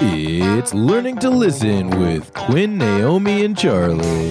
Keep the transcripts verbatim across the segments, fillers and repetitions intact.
It's Learning to Listen with Quinn, Naomi, and Charlie.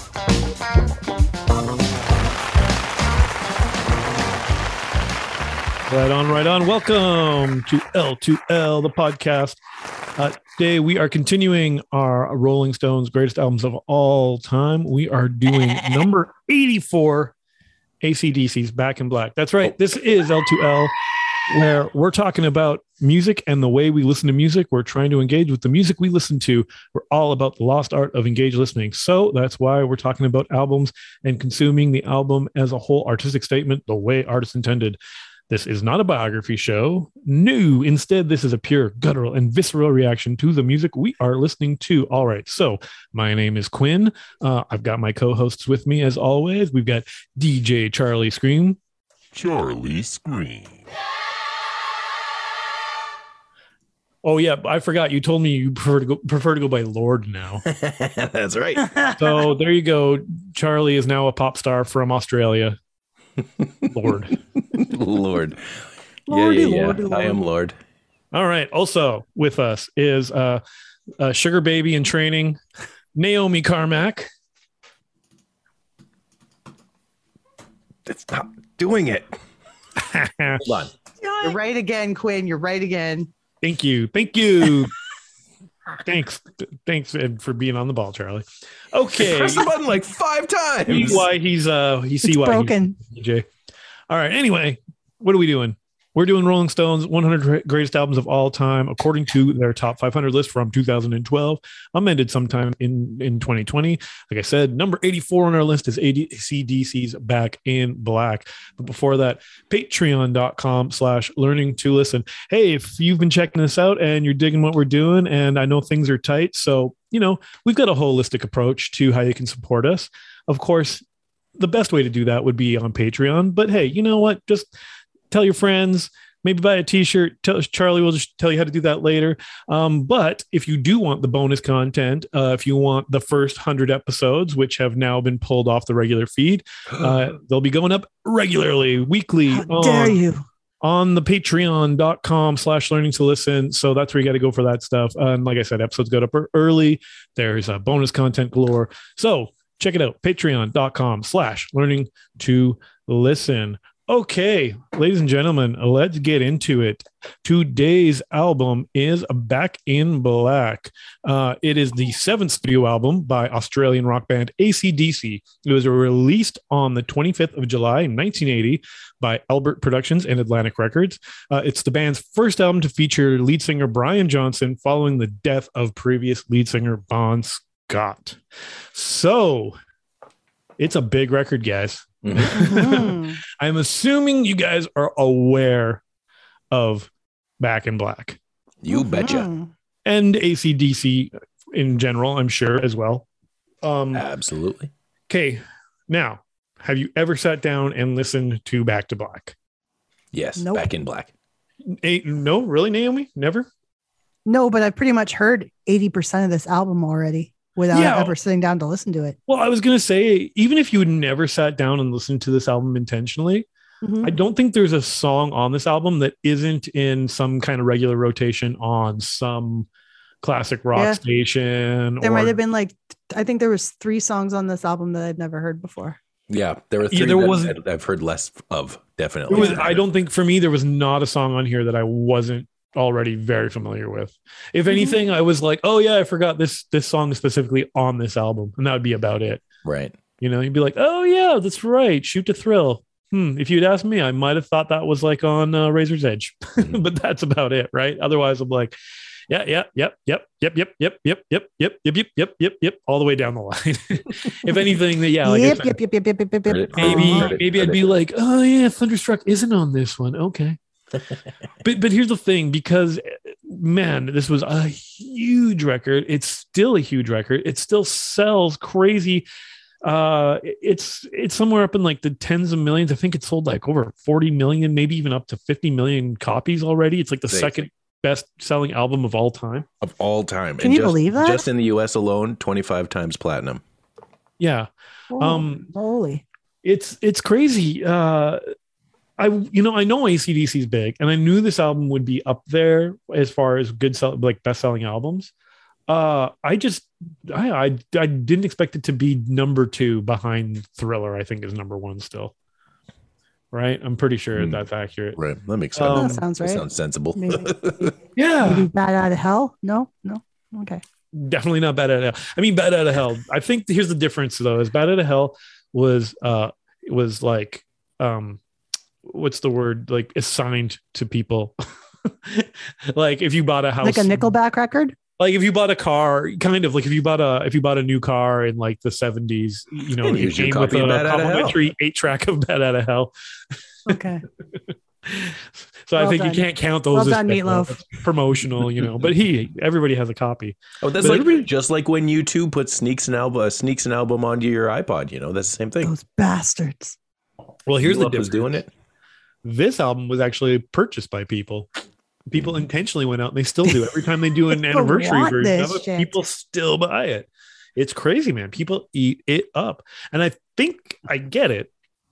Right on, right on. Welcome to L two L, the podcast. Uh, today we are continuing our Rolling Stones greatest albums of all time. We are doing number eighty-four, A C D C's Back in Black. That's right. This is L two L, where we're talking about music and the way we listen to music. We're trying to engage with the music we listen to. We're all about the lost art of engaged listening. So that's why we're talking about albums and consuming the album as a whole artistic statement, the way artists intended. This is not a biography show. No, instead, this is a pure, guttural, and visceral reaction to the music we are listening to. All right, so my name is Quinn. Uh, I've got my co-hosts with me, as always. We've got D J Charlie Scream. Charlie Scream. Oh, yeah, I forgot. You told me you prefer to go, prefer to go by Lord now. That's right. So there you go. Charlie is now a pop star from Australia. Lord. Lord. Lordy, yeah, yeah, yeah. Lordy, Lord. I am Lord. All right. Also with us is uh, uh, Sugar Baby in training, Naomi Carmack. It's not doing it. Hold on. You're right again, Quinn. You're right again. Thank you. Thank you. Thanks. Thanks Ed, for being on the ball, Charlie. Okay. Press the button like five times. See why he's uh he see It's why broken. he's D J. All right. Anyway, what are we doing? We're doing Rolling Stone's one hundred greatest albums of all time, according to their top five hundred list from two thousand twelve, amended sometime in, in twenty twenty. Like I said, number eighty-four on our list is A C D C's Back in Black. But before that, patreon.com slash learning to listen. Hey, if you've been checking this out and you're digging what we're doing, and I know things are tight, so, you know, we've got a holistic approach to how you can support us. Of course, the best way to do that would be on Patreon. But hey, you know what? Just tell your friends, maybe buy a t-shirt. Tell, Charlie will just tell you how to do that later. Um, but if you do want the bonus content, uh, if you want the first one hundred episodes, which have now been pulled off the regular feed, uh, they'll be going up regularly, weekly. How on, dare you? on the patreon.com slash learning to listen. So that's where you got to go for that stuff. Uh, and like I said, episodes go up early. There's uh, bonus content galore. So check it out. Patreon.com slash learning to listen. Okay, ladies and gentlemen, let's get into it. Today's album is Back in Black. Uh, it is the seventh studio album by Australian rock band A C D C. It was released on the twenty-fifth of July, nineteen eighty by Albert Productions and Atlantic Records. Uh, it's the band's first album to feature lead singer Brian Johnson following the death of previous lead singer Bon Scott. So, it's a big record, guys. Mhm. I'm assuming you guys are aware of Back in Black You betcha. Mhm. and A C D C in general, I'm sure as well. Um, Absolutely. okay, now, have you ever sat down and listened to Back to Black? Yes. Nope. Back in Black. A- no, really, Naomi? Never? No, but I've pretty much heard eighty percent of this album already without Yeah. ever sitting down to listen to it. Well, I was going to say, even if you had never sat down and listened to this album intentionally, Mhm. I don't think there's a song on this album that isn't in some kind of regular rotation on some classic rock Yeah. station. There or, might have been like, I think there was three songs on this album that I'd never heard before. Yeah. There were Yeah, three there that wasn't- I've heard less of, It definitely. was, I don't think for me, there was not a song on here that I wasn't already very familiar with. If Mhm. anything, I was like, oh yeah, I forgot this, this song is specifically on this album. And that would be about it. Right. You know, you'd be like, oh yeah, that's right. Shoot to Thrill. Hmm. If you'd asked me, I might have thought that was like on uh, Razor's Edge, Mhm. but that's about it. Right. Otherwise I'm like, yeah, yeah, yep, yep, yep, yep, yep, yep, yep, yep, yep, yep, yep, yep, yep, all the way down the line. If anything, yeah, like I yep, said, yep, yep, yep, yep, yep, yep, Heard yep. it. maybe Uh-huh. Heard it. maybe I'd Heard be it. like, oh yeah, Thunderstruck isn't on this one. Okay. but but here's the thing, because man, this was a huge record. It's still a huge record. It still sells crazy. Uh, it's it's somewhere up in like the tens of millions. I think it sold like over forty million, maybe even up to fifty million copies already. It's like the Sick. second best selling album of all time. Of all time. Can And you just, believe that? Just in the U S alone, twenty-five times platinum. Yeah. Oh, Um, holy. It's it's crazy. Uh, I, you know, I know A C D C is big, and I knew this album would be up there as far as good, sell, like best selling albums. Uh, I just, I, I, I didn't expect it to be number two behind Thriller. I think is number one still. Right, I'm pretty sure mm. that's accurate. Right, that makes sense. Um, that sounds right. That sounds sensible. Yeah, maybe Bad Out of Hell. No, no, okay. Definitely not Bad Out of Hell. I mean, Bad Out of Hell. I think here's the difference though: is Bad Out of Hell was, uh, was like, um. what's the word, like assigned to people. Like if you bought a house, like a Nickelback record, like if you bought a car, kind of like if you bought a if you bought a new car in like the seventies, you know, it came with a complimentary eight track of Bad Out of Hell. Okay. So well I think done. you can't count those well as done, Meatloaf. Promotional, you know. But he, everybody has a copy. Oh, that's but like everybody, just like when you two put sneaks an album, sneaks an album onto your iPod. You know, that's the same thing. Those bastards. Well, here's the Meatloaf difference. was doing it. This album was actually purchased by people. People intentionally went out, and they still do. Every time they do an anniversary version of it, shit. people still buy it. It's crazy, man. People eat it up. And I think I get it.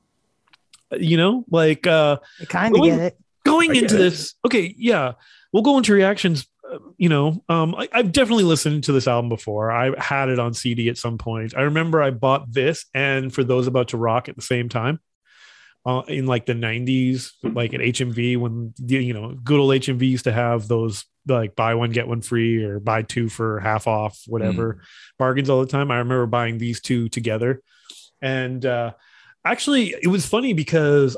You know, like uh I kind of get it. Going I into get this, okay, yeah. We'll go into reactions. Uh, you know, um, I, I've definitely listened to this album before. I had it on C D at some point. I remember I bought this and For Those About to Rock at the same time. Uh, in like the nineties, like at H M V, when you know, good old H M V used to have those like buy one get one free or buy two for half off, whatever mm. bargains all the time. I remember buying these two together, and uh, actually, it was funny because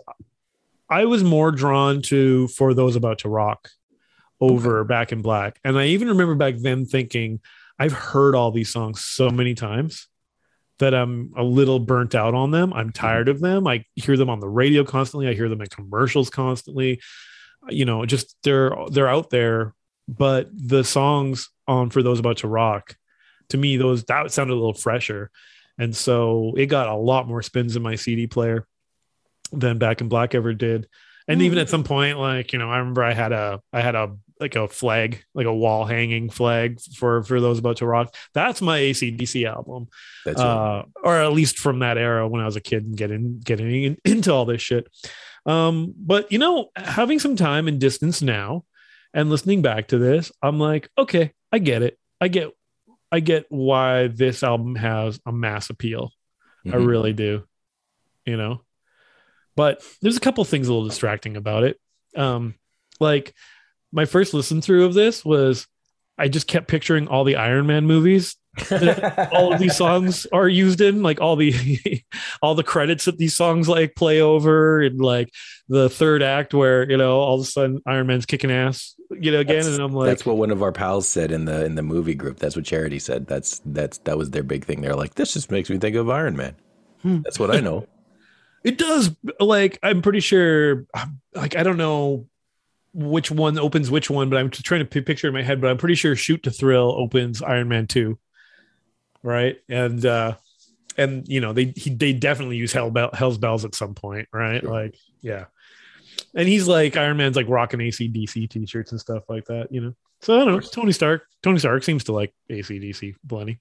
I was more drawn to For Those About to Rock over okay. Back in Black, and I even remember back then thinking, I've heard all these songs so many times that I'm a little burnt out on them. I'm tired of them. I hear them on the radio constantly. I hear them in commercials constantly. You know, just they're they're out there. But the songs on For Those About to Rock, to me, those that sounded a little fresher, and so it got a lot more spins in my C D player than Back in Black ever did. And mm. even at some point, like you know, I remember I had a I had a like a flag, like a wall hanging flag for For Those About to Rock. That's my A C D C album. That's uh, right. Or at least from that era when I was a kid and getting getting in, into all this shit. Um, but you know, having some time and distance now and listening back to this, I'm like, okay, I get it. I get I get why this album has a mass appeal. Mm-hmm. I really do. You know, but there's a couple things a little distracting about it. Um, like my first listen through of this was I just kept picturing all the Iron Man movies that all of these songs are used in, like all the all the credits that these songs like play over, and like the third act where you know all of a sudden Iron Man's kicking ass, you know, again. That's, and I'm like, that's what one of our pals said in the in the movie group. That's what Charity said. That's that's that was their big thing. They're like, this just makes me think of Iron Man. Hmm. That's what I know. It does. Like I'm pretty sure. Like I don't know which one opens which one, but I'm trying to p- picture in my head, but I'm pretty sure Shoot to Thrill opens Iron Man two. Right. And, uh, and, you know, they, he, they definitely use Hell Bell, Hell's Bells at some point. Right. Sure. Like, yeah. And he's like, Iron Man's like rocking A C D C t-shirts and stuff like that, you know? So I don't know. Tony Stark, Tony Stark seems to like A C D C plenty.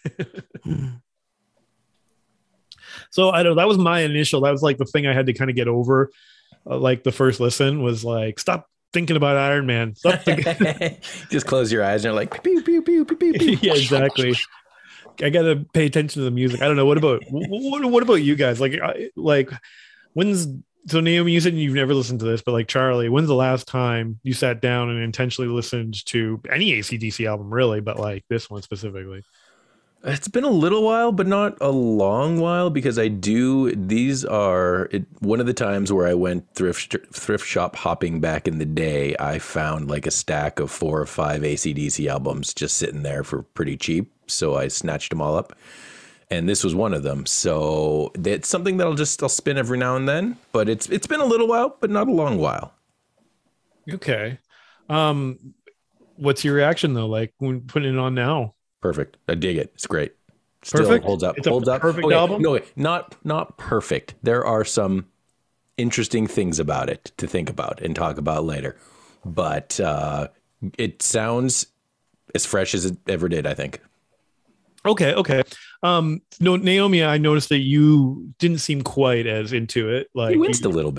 So I don't know. That was my initial, that was like the thing I had to kind of get over. Uh, like the first listen was like, stop thinking about Iron Man. Stop thinking- Just close your eyes and you're like, pew, pew, pew, pew, pew, pew. Yeah, exactly. I gotta pay attention to the music. I don't know. What about what, what about you guys? Like, like when's so Naomi? You said you've never listened to this, but like Charlie, when's the last time you sat down and intentionally listened to any A C D C album, really? But like this one specifically. It's been a little while, but not a long while, because I do. These are it, one of the times where I went thrift thrift shop hopping back in the day. I found like a stack of four or five A C D C albums just sitting there for pretty cheap. So I snatched them all up, and this was one of them. So it's something that I'll just I'll spin every now and then. But it's it's been a little while, but not a long while. Okay, um, what's your reaction though? Like when putting it on now? Perfect. I dig it. It's great. Still perfect? holds up. It's holds a up. perfect okay, album? No, not not perfect. There are some interesting things about it to think about and talk about later. But uh, it sounds as fresh as it ever did, I think. Okay, okay. Um, no, Naomi, I noticed that you didn't seem quite as into it. Like you winced you, a little bit.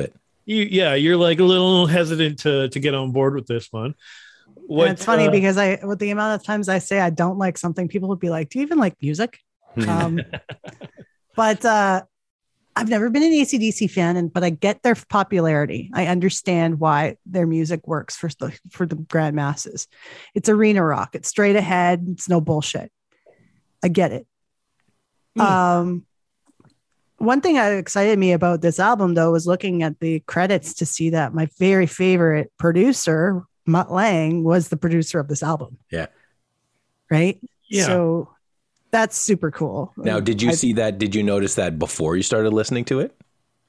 you, yeah, you're like a little hesitant to to get on board with this one. What, And it's funny uh, because I, with the amount of times I say I don't like something, people would be like, "Do you even like music?" Um, but uh, I've never been an A C D C fan, and but I get their popularity. I understand why their music works for the for the grand masses. It's arena rock. It's straight ahead. It's no bullshit. I get it. Hmm. Um, one thing that excited me about this album, though, was looking at the credits to see that my very favorite producer, Mutt Lange, was the producer of this album. Yeah. Right. Yeah. So that's super cool. Now, did you I- see that? Did you notice that before you started listening to it?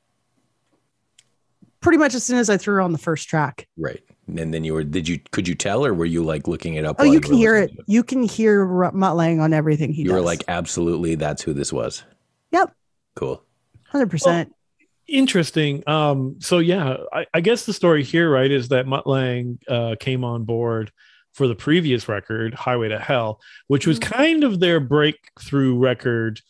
Pretty much as soon as I threw on the first track. Right. And then you were, did you, could you tell, or were you like looking it up? Oh, while you were can hear it. listening to You can hear R- Mutt Lange on everything he You does. were like, absolutely, that's who this was. yep, Cool. one hundred percent. Interesting. Um, so yeah, I, I guess the story here, right, is that Mutt Lange uh, came on board for the previous record, Highway to Hell, which was kind of their breakthrough record.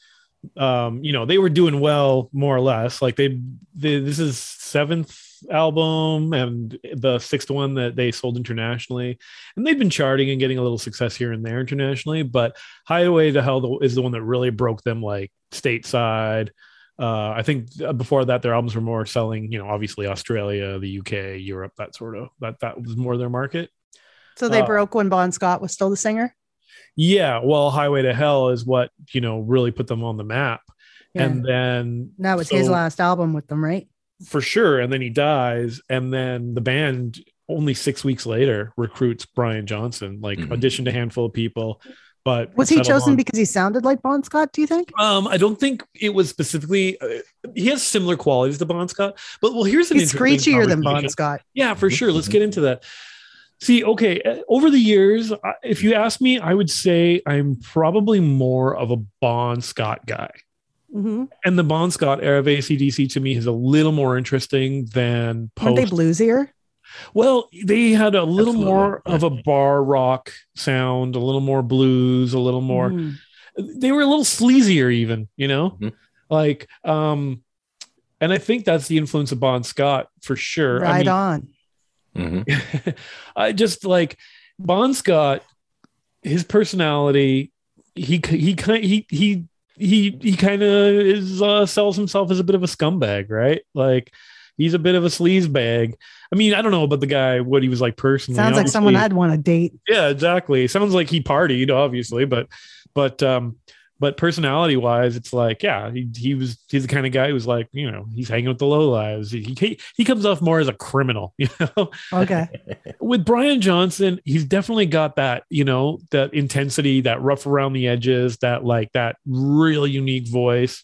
Um, you know, they were doing well, more or less. Like they, they this is seventh album and the sixth one that they sold internationally, and they've been charting and getting a little success here and there internationally. But Highway to Hell is the one that really broke them, like stateside. Uh, I think before that, their albums were more selling, you know, obviously Australia, the U K, Europe, that sort of that that was more their market. So they uh, broke when Bon Scott was still the singer. Yeah, well, Highway to Hell is what, you know, really put them on the map. Yeah. And then That was so- his last album with them, right? for sure. And then he dies, and then the band only six weeks later recruits Brian Johnson, like Mhm. auditioned a handful of people. But Was he settled chosen on- because he sounded like Bon Scott? Do you think? Um, I don't think it was specifically. Uh, he has similar qualities to Bon Scott, but well, here's an He's interesting screechier than Bon conversation. Scott. Yeah, for sure. Let's get into that. See, okay, uh, over the years, I- if you ask me, I would say I'm probably more of a Bon Scott guy. Mm-hmm. And the Bon Scott era of A C D C to me is a little more interesting than Weren't they post. bluesier? Well, they had a little Absolutely, more yeah. of a bar rock sound, a little more blues, a little more. Mhm. They were a little sleazier, even, you know, Mhm. like, um, and I think that's the influence of Bon Scott for sure. Right I on. Mhm. mean, I just like Bon Scott, his personality. He he kind he he he he kind of is uh, sells himself as a bit of a scumbag, right? Like he's a bit of a sleaze bag. I mean, I don't know about the guy, what he was like personally. Sounds like someone Obviously- I'd want to date. yeah, exactly. Sounds like he partied, obviously, but but um but personality wise, it's like, yeah, he, he was he's the kind of guy who's like, you know, he's hanging with the lowlives. He, he he comes off more as a criminal, you know. Okay. With Brian Johnson, he's definitely got that, you know, that intensity, that rough around the edges, that like that really unique voice.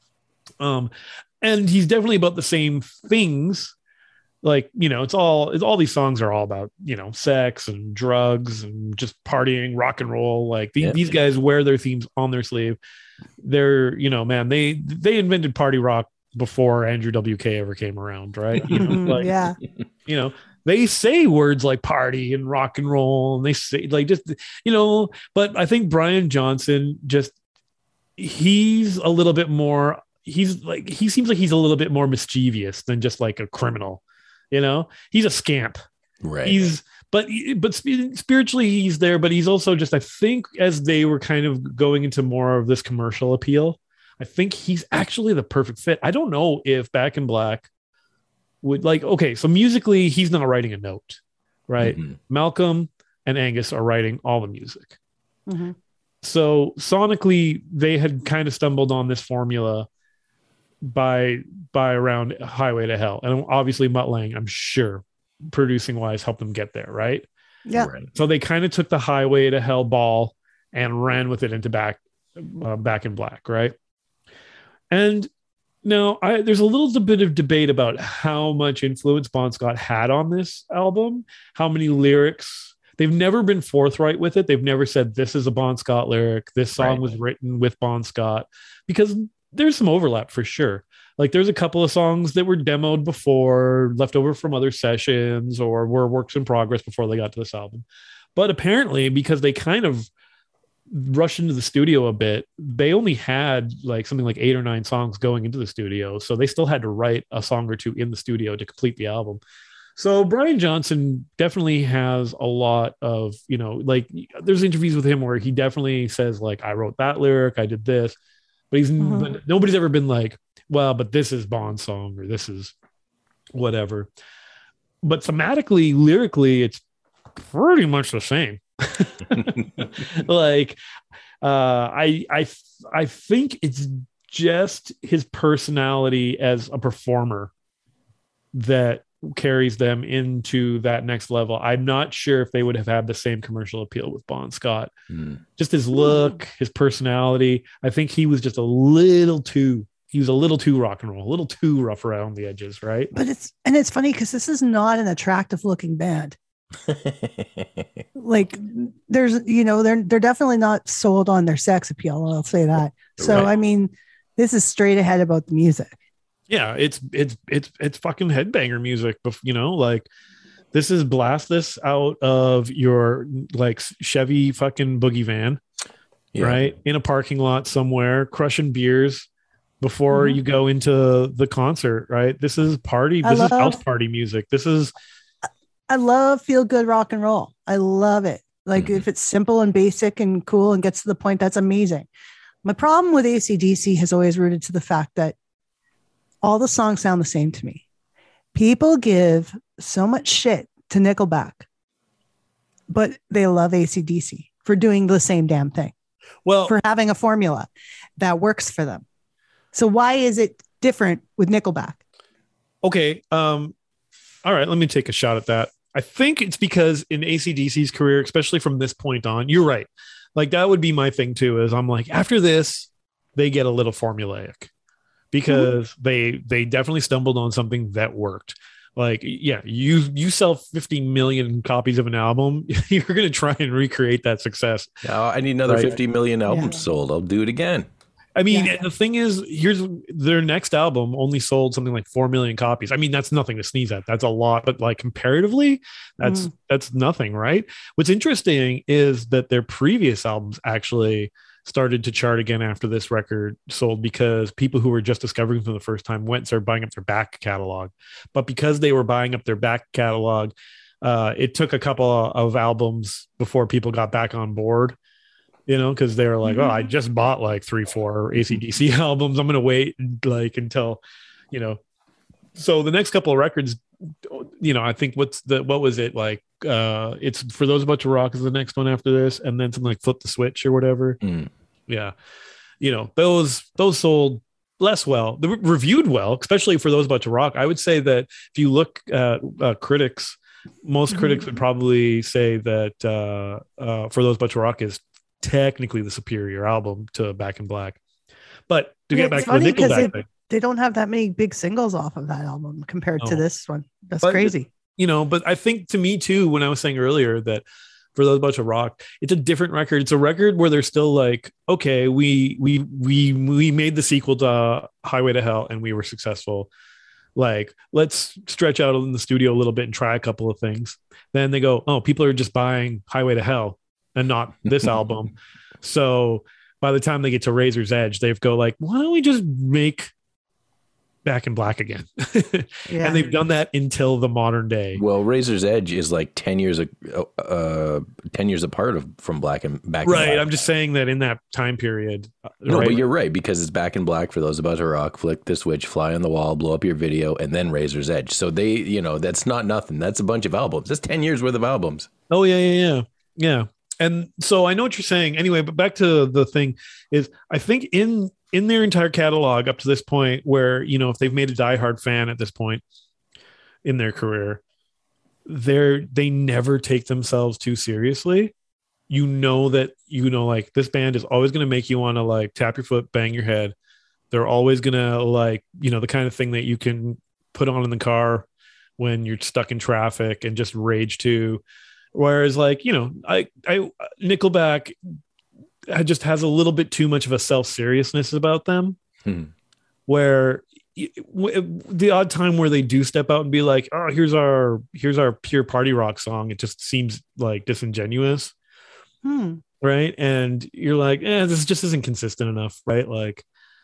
Um, and he's definitely about the same things. Like, you know, it's all it's all these songs are all about, you know, sex and drugs and just partying, rock and roll. Like the, Yeah. these guys wear their themes on their sleeve. They're, you know, man, they they invented party rock before Andrew W K ever came around, right? You know, like, yeah. you know, they say words like party and rock and roll, and they say like just, you know, but I think Brian Johnson just he's a little bit more, he's like, he seems like he's a little bit more mischievous than just like a criminal, you know, he's a scamp. Right. He's, but, but sp- spiritually he's there, but he's also just, I think as they were kind of going into more of this commercial appeal, I think he's actually the perfect fit. I don't know if Back in Black would like, okay, so musically he's not writing a note, right? Mhm. Malcolm and Angus are writing all the music. Mhm. So sonically they had kind of stumbled on this formula by by around Highway to Hell, and obviously Mutt Lange, I'm sure, producing wise, helped them get there, right? Yeah. Right. So they kind of took the Highway to Hell ball and ran with it into back uh, Back in Black, right? And now I, there's a little bit of debate about how much influence Bon Scott had on this album, how many lyrics. They've never been forthright with it. They've never said this is a Bon Scott lyric. This song Right. was written with Bon Scott, because there's some overlap for sure. Like there's a couple of songs that were demoed before, left over from other sessions, or were works in progress before they got to this album. But apparently, because they kind of rush into the studio a bit, they only had like something like eight or nine songs going into the studio. So they still had to write a song or two in the studio to complete the album. So Brian Johnson definitely has a lot of, you know, like there's interviews with him where he definitely says like, I wrote that lyric, I did this, but he's, mm-hmm. but nobody's ever been like, well, but this is Bond's song or this is whatever. But thematically, lyrically, it's pretty much the same. Like, uh, I, I, I think it's just his personality as a performer that carries them into that next level. I'm not sure if they would have had the same commercial appeal with Bon Scott. Mm. Just his look, his personality. I think he was just a little too, he was a little too rock and roll, a little too rough around the edges, right? But it's, and it's funny because this is not an attractive looking band. Like there's, you know, they're, they're definitely not sold on their sex appeal. I'll say that. So, right. I mean, this is straight ahead about the music. Yeah, it's it's it's it's fucking headbanger music, you know, like this is blast this out of your like Chevy fucking boogie van, yeah. right? In a parking lot somewhere, crushing beers before mm-hmm. you go into the concert, right? This is party, this love, is house party music. This is I love feel good rock and roll. I love it. Like mm-hmm. if it's simple and basic and cool and gets to the point, that's amazing. My problem with A C D C has always rooted to the fact that all the songs sound the same to me. People give so much shit to Nickelback, but they love A C D C for doing the same damn thing. Well, for having a formula that works for them. So why is it different with Nickelback? Okay. Um, all right. Let me take a shot at that. I think it's because in A C D C's career, especially from this point on, you're right. Like that would be my thing too, is I'm like, after this, they get a little formulaic. Because mm-hmm. they they definitely stumbled on something that worked. Like, yeah, you you sell fifty million copies of an album, you're going to try and recreate that success. Oh, I need another right? fifty million albums yeah. sold. I'll do it again. I mean, yeah. the thing is, here's their next album only sold something like four million copies. I mean, that's nothing to sneeze at. That's a lot, but like comparatively, that's mm. that's nothing, right? What's interesting is that their previous albums actually started to chart again after this record sold because people who were just discovering for the first time went and started buying up their back catalog. But because they were buying up their back catalog, uh, it took a couple of albums before people got back on board, you know, because they were like, mm-hmm. oh, I just bought like three, four A C D C albums. I'm going to wait like until, you know, so the next couple of records, you know, I think what's the, what was it like? Uh, it's For Those About to Rock is the next one after this. And then something like Flip the Switch or whatever. Mm. Yeah. You know, those, those sold less well. They were reviewed well, especially For Those About to Rock. I would say that if you look at uh, critics, most mm-hmm. critics would probably say that uh, uh, For Those About to Rock is technically the superior album to Back in Black. But to get back to the Nickelback thing, they don't have that many big singles off of that album compared no. to this one. That's but, crazy. You know, but I think to me too, when I was saying earlier that For Those About to Rock, it's a different record. It's a record where they're still like, okay, we we we we made the sequel to Highway to Hell and we were successful. Like, let's stretch out in the studio a little bit and try a couple of things. Then they go, oh, people are just buying Highway to Hell and not this album. So by the time they get to Razor's Edge, they go like, why don't we just make Back in Black again? Yeah. And they've done that until the modern day. Well, Razor's Edge is like ten years uh ten years apart of from Black and Back right in Black. I'm just saying that in that time period. No, right? but you're right, because it's Back in Black, For Those About to Rock, Flick the Switch, Fly on the Wall, Blow Up Your Video, and then Razor's Edge. So they, you know, that's not nothing. That's a bunch of albums. That's ten years worth of albums. Oh yeah, yeah, yeah. Yeah. And so I know what you're saying anyway, but back to the thing is, I think in in their entire catalog up to this point, where, you know, if they've made a diehard fan at this point in their career, they're they never take themselves too seriously. You know that, you know, like this band is always going to make you want to like tap your foot, bang your head. They're always going to like, you know, the kind of thing that you can put on in the car when you're stuck in traffic and just rage to. Whereas, like, you know, I, I Nickelback just has a little bit too much of a self-seriousness about them, hmm. where the odd time where they do step out and be like, oh, here's our here's our pure party rock song, it just seems like disingenuous. Hmm. right? And you're like, eh, this just isn't consistent enough, right? Like,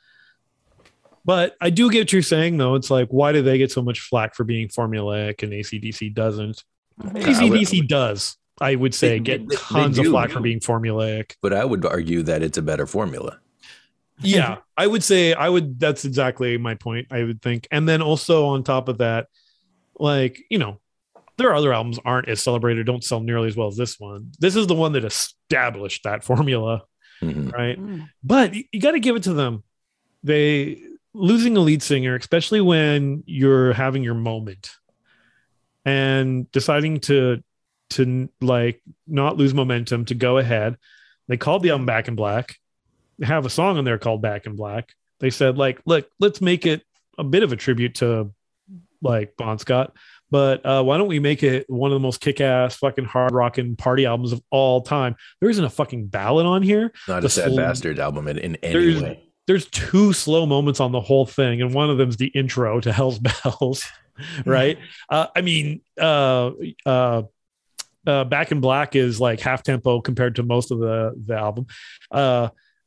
but I do get what you're saying, though. It's like, why do they get so much flack for being formulaic and A C D C doesn't? A C D C does, I would say, They- get they- tons they of do. flack for being formulaic. But I would argue that it's a better formula. Yeah, I would say I would. That's exactly my point. I would think, and then also on top of that, like, you know, there are other albums aren't as celebrated, don't sell nearly as well as this one. This is the one that established that formula, Mhm. right? Mm. But you, you got to give it to them. They losing a lead singer, especially when you're having your moment, and deciding to to like not lose momentum, to go ahead. They called the album Back in Black. They have a song on there called Back in Black. They said, like, look, let's make it a bit of a tribute to like Bon Scott, but uh, why don't we make it one of the most kick-ass fucking hard rocking party albums of all time? There isn't a fucking ballad on here. Not The a Sad sl- Bastard album in, in any There's- way. There's two slow moments on the whole thing, and one of them's the intro to Hell's Bells, right? uh, I mean, uh, uh, uh, Back in Black is like half tempo compared to most of the the album. Uh,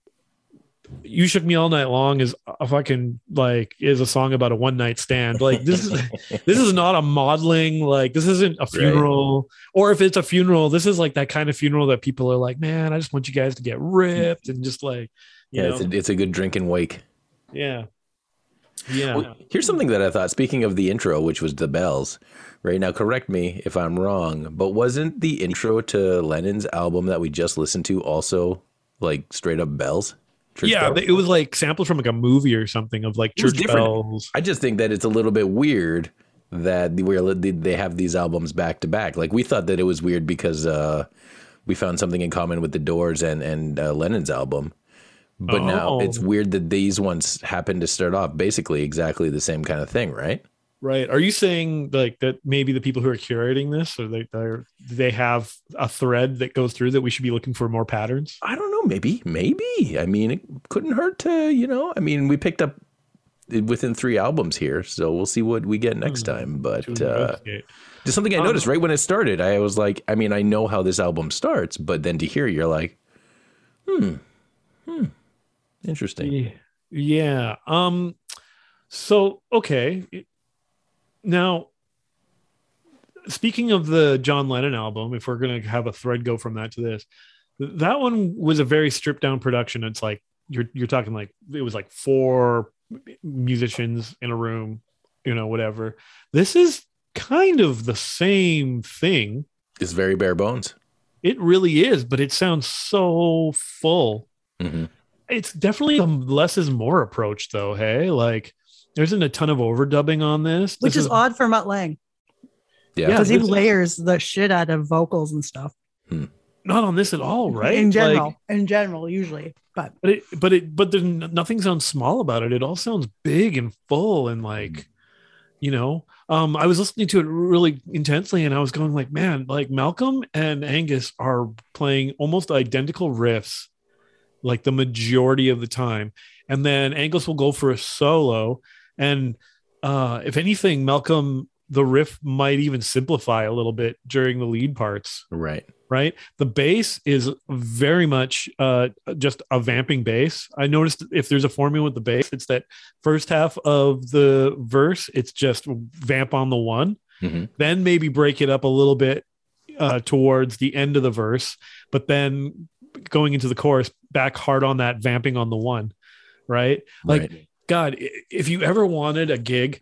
You Shook Me All Night Long is a fucking like is a song about a one night stand. Like this is this is not a modeling, like this isn't a funeral, or if it's a funeral, this is like that kind of funeral that people are like, man, I just want you guys to get ripped and just like, you Yeah, know, it's a, it's a good drink and wake. yeah, yeah. Well, here's something that I thought, speaking of the intro, which was the bells, right? Now, correct me if I'm wrong, but wasn't the intro to Lennon's album that we just listened to also like straight up bells? Church yeah, bells? it was like sampled from like a movie or something of like It was church different. bells. I just think that it's a little bit weird that where they have these albums back to back. Like we thought that it was weird because uh, we found something in common with the Doors and and uh, Lennon's album. But now Oh. it's weird that these ones happen to start off basically exactly the same kind of thing, right? Right. Are you saying like that maybe the people who are curating this, or they they're, they have a thread that goes through that we should be looking for more patterns? I don't know. Maybe, maybe. I mean, it couldn't hurt to, you know. I mean, we picked up within three albums here, so we'll see what we get next time. But To uh, investigate. just something I Um, noticed right when it started. I was like, I mean, I know how this album starts, but then to hear, you're like, hmm, hmm, interesting. Yeah. Um. So okay. Now, speaking of the John Lennon album, if we're gonna have a thread go from that to this, that one was a very stripped down production. It's like you're you're talking like it was like four musicians in a room, you know, whatever. This is kind of the same thing. It's very bare bones. It really is, but it sounds so full. hmm It's definitely a less is more approach, though. Hey, like there isn't a ton of overdubbing on this, Which This is odd for Mutt Lang Yeah. Yeah. because he this- layers the shit out of vocals and stuff. not on this at all, right? In general, Like, in general, usually, but but it, but it, but there's n- nothing sounds small about it. It all sounds big and full and like, you know. Um, I was listening to it really intensely, and I was going like, man, like Malcolm and Angus are playing almost identical riffs, like the majority of the time, and then Angus will go for a solo, and uh, if anything, Malcolm the riff might even simplify a little bit during the lead parts. Right. Right. The bass is very much uh, just a vamping bass. I noticed if there's a formula with the bass, it's that first half of the verse, it's just vamp on the one, hmm then maybe break it up a little bit uh, towards the end of the verse, but then going into the chorus, back hard on that vamping on the one. Right. Like, Right. God, i- if you ever wanted a gig,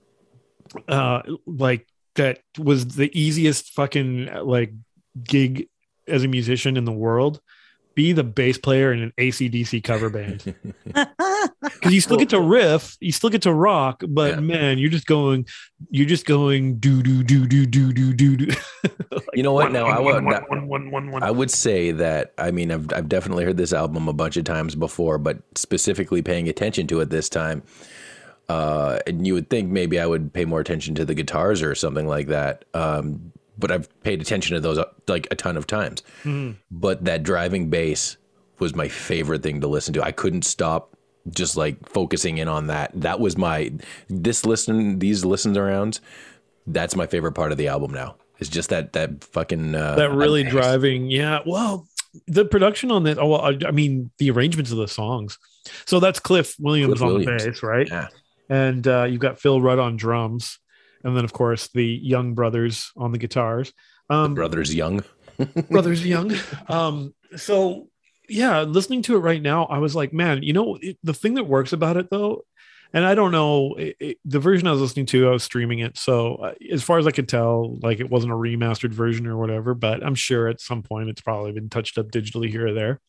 uh, like that was the easiest fucking like gig as a musician in the world, be the bass player in an A C D C cover band. Because you still get to riff, you still get to rock, but Yeah. man, you're just going, you're just going do do do do do do do do. You know what? One, Now one, I one, would. one, one, one, one, one. I would say that, I mean, I've, I've definitely heard this album a bunch of times before, but specifically paying attention to it this time. Uh, and you would think maybe I would pay more attention to the guitars or something like that. Um, but I've paid attention to those uh, like a ton of times. Mhm. But that driving bass was my favorite thing to listen to. I couldn't stop just like focusing in on that. That was my, this listen, these listens arounds, that's my favorite part of the album now. It's just that, that fucking, uh, That really bass. driving. Yeah. Well, the production on this. Oh, well, I, I mean, the arrangements of the songs. So that's Cliff Williams Cliff on Williams. the bass, right? Yeah. And uh, you've got Phil Rudd on drums, and then of course the Young brothers on the guitars. Um, Brothers Young. brothers Young. Um, so yeah, listening to it right now, I was like, man, you know, it, the thing that works about it though, and I don't know, it, it, the version I was listening to, I was streaming it. So uh, as far as I could tell, like it wasn't a remastered version or whatever, but I'm sure at some point it's probably been touched up digitally here or there.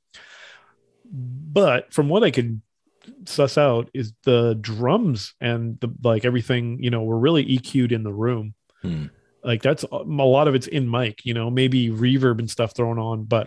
But from what I could suss out is the drums and the, like everything, you know, were really E Q'd in the room. Hmm. Like that's a lot of it's in mic, you know, maybe reverb and stuff thrown on, but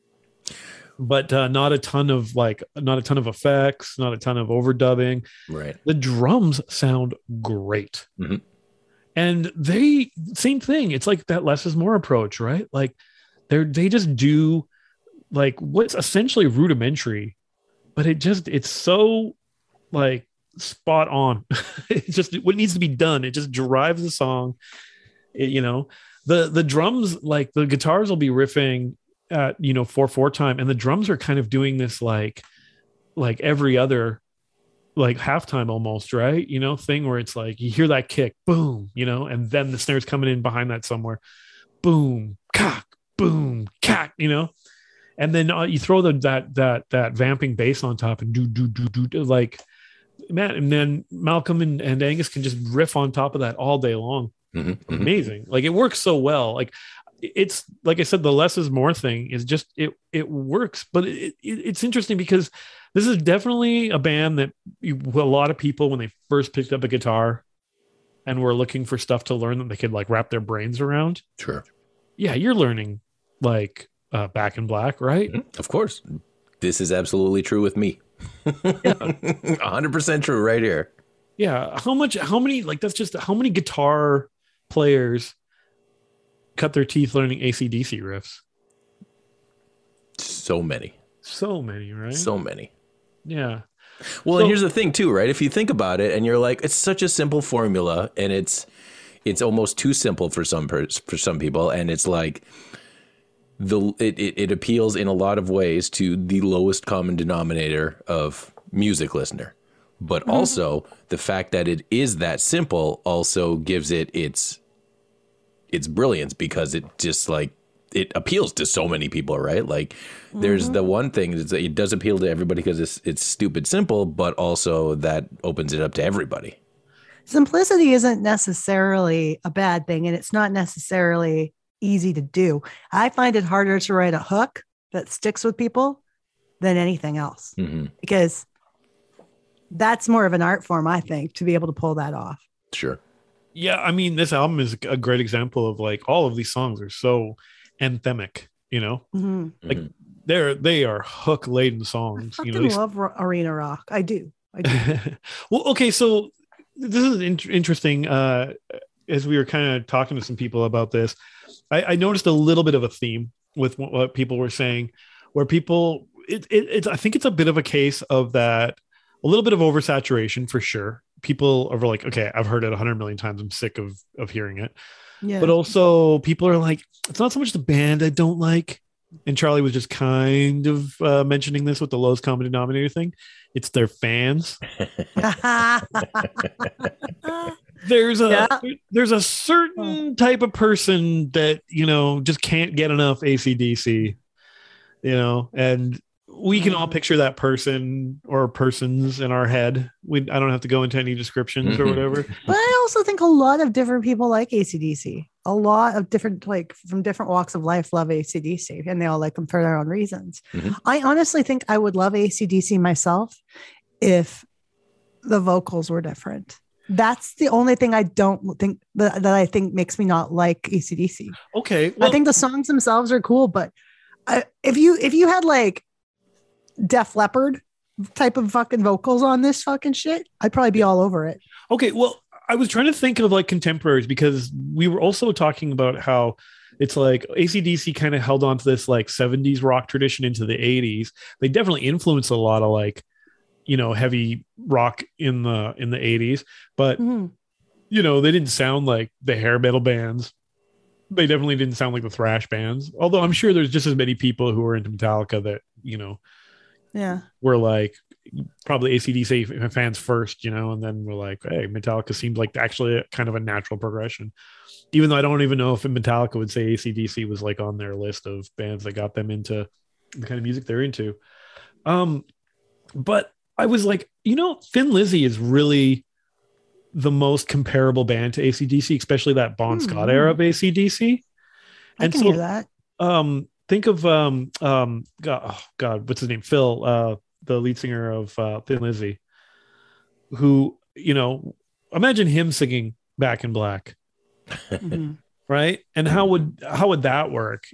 but uh, not a ton of like not a ton of effects, not a ton of overdubbing. Right. The drums sound great. Mm-hmm. And they same thing. It's like that less is more approach, right? Like they're they just do like what's essentially rudimentary, but it just it's so like spot on. It's just what needs to be done. It just drives the song. It, you know, the the drums, like the guitars will be riffing at, you know, four four time, and the drums are kind of doing this like like every other like halftime almost, right? You know, thing where it's like you hear that kick, boom, you know, and then the snares coming in behind that somewhere, boom, cock, boom, cack, you know, and then uh, you throw the that that that vamping bass on top and do do do do, do like man, and then Malcolm and, and Angus can just riff on top of that all day long. Mm-hmm. Mm-hmm. Amazing. Like it works so well. Like it's like I said, the less is more thing is just it it works, but it, it, it's interesting because this is definitely a band that you, a lot of people when they first picked up a guitar and were looking for stuff to learn that they could like wrap their brains around. Sure. Yeah, you're learning like uh, Back in Black, right? Mm-hmm. Of course. This is absolutely true with me. Yeah. one hundred percent true right here. Yeah. How much, how many, like that's just how many guitar players cut their teeth learning A C D C riffs? So many. So many, right? So many. Yeah. Well, So- and here's the thing too, right? If you think about it and you're like, it's such a simple formula and it's it's almost too simple for some pers- for some people, and it's like the it, it, it appeals in a lot of ways to the lowest common denominator of music listener. But Mm-hmm. also the fact that it is that simple also gives it its its brilliance, because it just like it appeals to so many people, right? Like mm-hmm. there's the one thing is that it does appeal to everybody because it's it's stupid simple, but also that opens it up to everybody. Simplicity isn't necessarily a bad thing, and it's not necessarily easy to do. I find it harder to write a hook that sticks with people than anything else, Mm-hmm. because that's more of an art form, I think, to be able to pull that off. Sure. Yeah, I mean, this album is a great example of like all of these songs are so anthemic, you know, Mm-hmm. like Mhm. they're they are hook laden songs. I You fucking know, these- love ro- arena rock. I do. I do. well, okay, so this is in- interesting. Uh, as we were kind of talking to some people about this, I, I noticed a little bit of a theme with what, what people were saying, where people, it, it, it's I think it's a bit of a case of that, a little bit of oversaturation for sure. People are like, okay, I've heard it a hundred million times. I'm sick of of hearing it. Yeah. But also people are like, it's not so much the band I don't like. And Charlie was just kind of uh, mentioning this with the lowest common denominator thing. It's their fans. There's a Yeah. there's a certain type of person that, you know, just can't get enough A C D C, you know, and we can all picture that person or persons in our head. We I don't have to go into any descriptions or Mhm. whatever. But I also think a lot of different people like A C D C. A lot of different, like from different walks of life, love A C D C, and they all like them for their own reasons. Mhm. I honestly think I would love A C D C myself if the vocals were different. That's the only thing I don't think that, that I think makes me not like A C D C. Okay. I think the songs themselves are cool, but I, if you if you had like Def Leppard type of fucking vocals on this fucking shit, I'd probably be all over it. Okay, well, I was trying to think of like contemporaries, because we were also talking about how it's like A C D C kind of held on to this like seventies rock tradition into the eighties. They definitely influenced a lot of like, you know, heavy rock in the in the eighties, but Mhm. you know, they didn't sound like the hair metal bands they definitely didn't sound like the thrash bands. Although I'm sure there's just as many people who are into Metallica that, you know, Yeah. were like probably A C D C fans first, you know, and then we're like, hey, Metallica seems like actually a, kind of a natural progression. Even though I don't even know if Metallica would say A C D C was like on their list of bands that got them into the kind of music they're into. Um, but I was like, you know, Thin Lizzy is really the most comparable band to A C D C, especially that Bon Hmm. Scott era of A C D C. I And can so, hear that. um, think of um, um, God, oh God, what's his name? Phil, uh, the lead singer of uh, Thin Lizzy, who, you know, imagine him singing Back in Black, Mhm. right? And how would how would that work?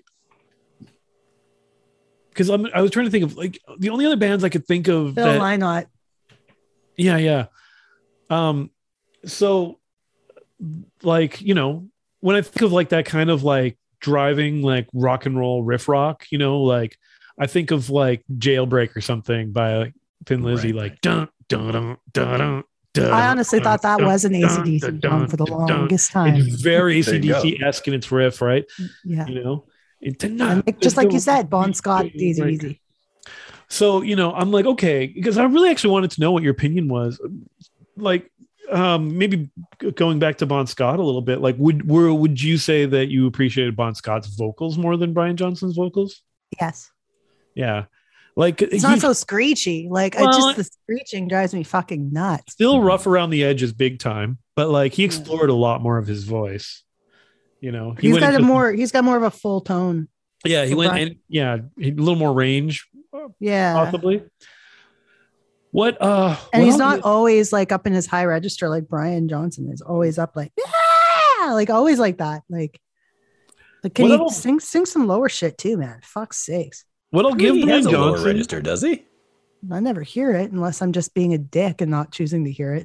Because I'm I was trying to think of like the only other bands I could think of Bill that, Lynott. yeah, yeah. Um, so like, you know, when I think of like that kind of like driving like rock and roll riff rock, you know, like I think of like Jailbreak or something by like, Thin Lizzy, Right. like dun dun dun dun dun. dun, I honestly dun, thought that dun, was an dun, A C D C dun, song for the dun, dun. longest time. It's very There you go. A C D C esque in its riff, right? Yeah. You know, It- And like, just like you said, Bon Scott, Easy Right. Easy. So, you know, I'm like, okay, because I really actually wanted to know what your opinion was. Like, um, maybe going back to Bon Scott a little bit, like, would were would you say that you appreciated Bon Scott's vocals more than Brian Johnson's vocals? Yes. Yeah. Like, It's he's not so screechy. Like, I Well, just, the screeching drives me fucking nuts. still rough around the edges big time, but like he Yeah. explored a lot more of his voice. You know, he He's went got a into- more, he's got more of a full tone. yeah, he for went Brian. and yeah, a little more range, Yeah. possibly. What uh And what he's else not did- always like up in his high register like Brian Johnson is always up like, yeah, like always like that. Like, like can What you else- sing sing some lower shit too, man? Fuck's sakes. what I'll I give mean, he Brian has a lower Johnson. register, does he? I never hear it unless I'm just being a dick and not choosing to hear it.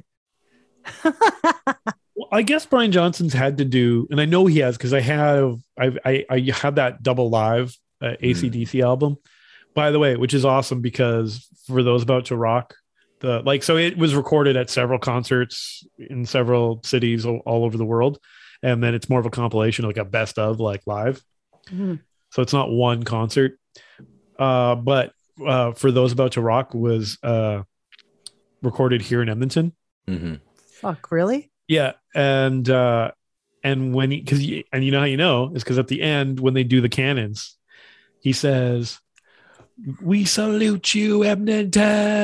Well, I guess Brian Johnson's had to do, and I know he has because I have I I I had that double live uh, A C D C album, by the way, which is awesome because for those about to rock, the like so it was recorded at several concerts in several cities all, all over the world, and then it's more of a compilation, like a best of like live. Mhm. So it's not one concert, uh, but uh, for those about to rock was uh, recorded here in Edmonton. Mm-hmm. Fuck, really? Yeah, and uh, and when he because and you know how you know is because at the end when they do the cannons, he says, "We salute you, Edmonton."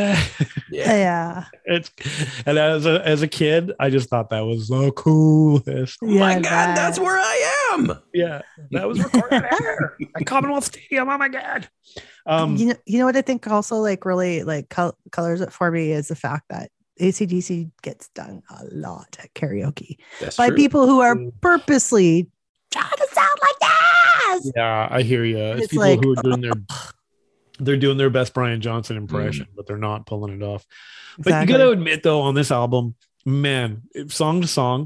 Yeah. Yeah. It's and as a as a kid, I just thought that was the coolest. Oh my Yeah, God, that- that's where I am. Yeah, that was recorded here at Commonwealth Stadium. Oh my God. Um, you know, you know what I think also like really like col- colors it for me is the fact that A C D C gets done a lot at karaoke That's by true. people who are Mm. purposely trying to sound like this. Yeah, I hear you. It's, It's people like, who are doing their they're doing their best Brian Johnson impression, but they're not pulling it off. But you Exactly. got to admit, though, on this album, man, song to song,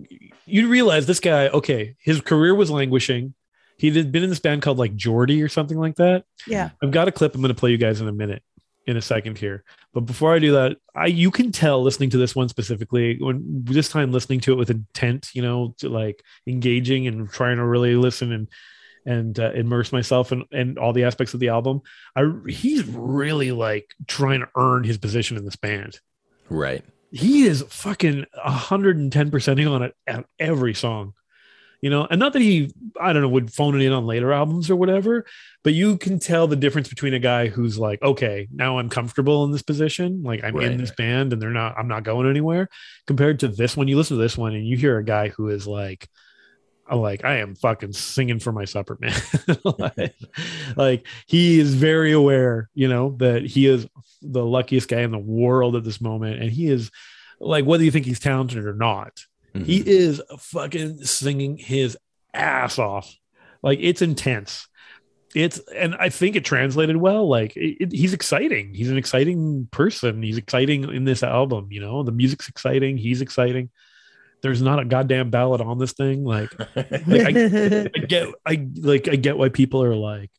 you realize this guy. Okay, his career was languishing. He had been in this band called like Geordie or something like that. Yeah. I've got a clip I'm going to play you guys in a minute, in a second here. But before I do that, I you can tell listening to this one specifically, when this time listening to it with intent, you know, to like engaging and trying to really listen and and uh, immerse myself in, in all the aspects of the album. I he's really like trying to earn his position in this band. Right. He is fucking one hundred ten percenting on it at every song. You know, and not that he, I don't know, would phone it in on later albums or whatever, but you can tell the difference between a guy who's like, okay, now I'm comfortable in this position, like I'm in Right. this band and they're not, I'm not going anywhere, compared to this one. You listen to this one and you hear a guy who is like, I'm like, I am fucking singing for my supper, man. like, like, he is very aware, you know, that he is the luckiest guy in the world at this moment. And he is like, whether you think he's talented or not, Mhm. he is fucking singing his ass off. Like, it's intense. It's, and I think it translated well. Like, it, it- he's exciting. He's an exciting person. He's exciting in this album. You know, the music's exciting. He's exciting. There's not a goddamn ballad on this thing. Like, like I, I get, I like, I get why people are like,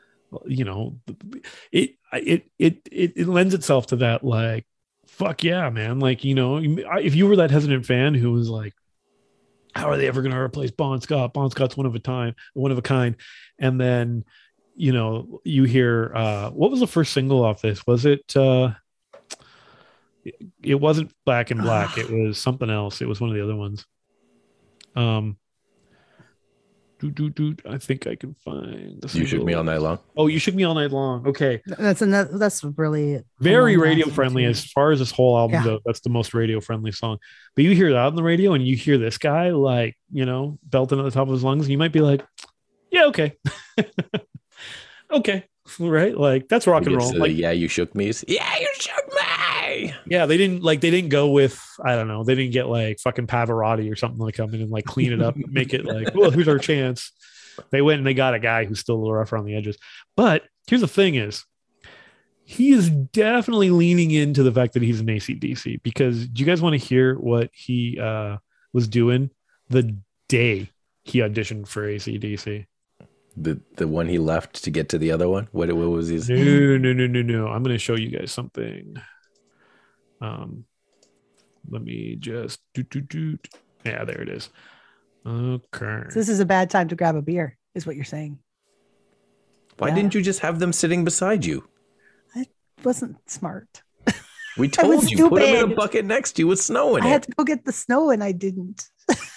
you know, it, it, it, it, it lends itself to that. Like, fuck yeah, man. Like, you know, if you were that hesitant fan who was like, how are they ever going to replace Bon Scott? Bon Scott's one of a time, one of a kind. And then, you know, you hear, uh, what was the first single off this? Was it, uh, it, it wasn't Back in Black. It was something else. It was one of the other ones. Um, do, do, do, I think I can find the You Shook Me All Night Long. Oh, You Shook Me All Night Long. Okay. That's another, that's really Very radio friendly too. as far as this whole album Yeah. goes. That's the most radio friendly song. But you hear that on the radio and you hear this guy like, you know, belting at the top of his lungs, and you might be like, yeah, okay. Okay. Right. Like that's rock and He roll. gets to Like, the, yeah, you shook me. Yeah, you shook me. yeah, they didn't like they didn't go with, I don't know, they didn't get like fucking Pavarotti or something like come in and like clean it up and make it like, well, who's our chance? They went and they got a guy who's still a little rough around the edges. But here's the thing is, he is definitely leaning into the fact that he's an A C D C, because do you guys want to hear what he uh, was doing the day he auditioned for A C D C? The the one he left to get to the other one. What, what was his? No, no, no, no, no. I'm going to show you guys something. Um, let me just do, do, do. Yeah, there it is. Okay. So this is a bad time to grab a beer, is what you're saying. Why Yeah. didn't you just have them sitting beside you? It wasn't smart. We I was told you put them in a stupid. bucket next to you with snow in I it. had to go get the snow and I didn't.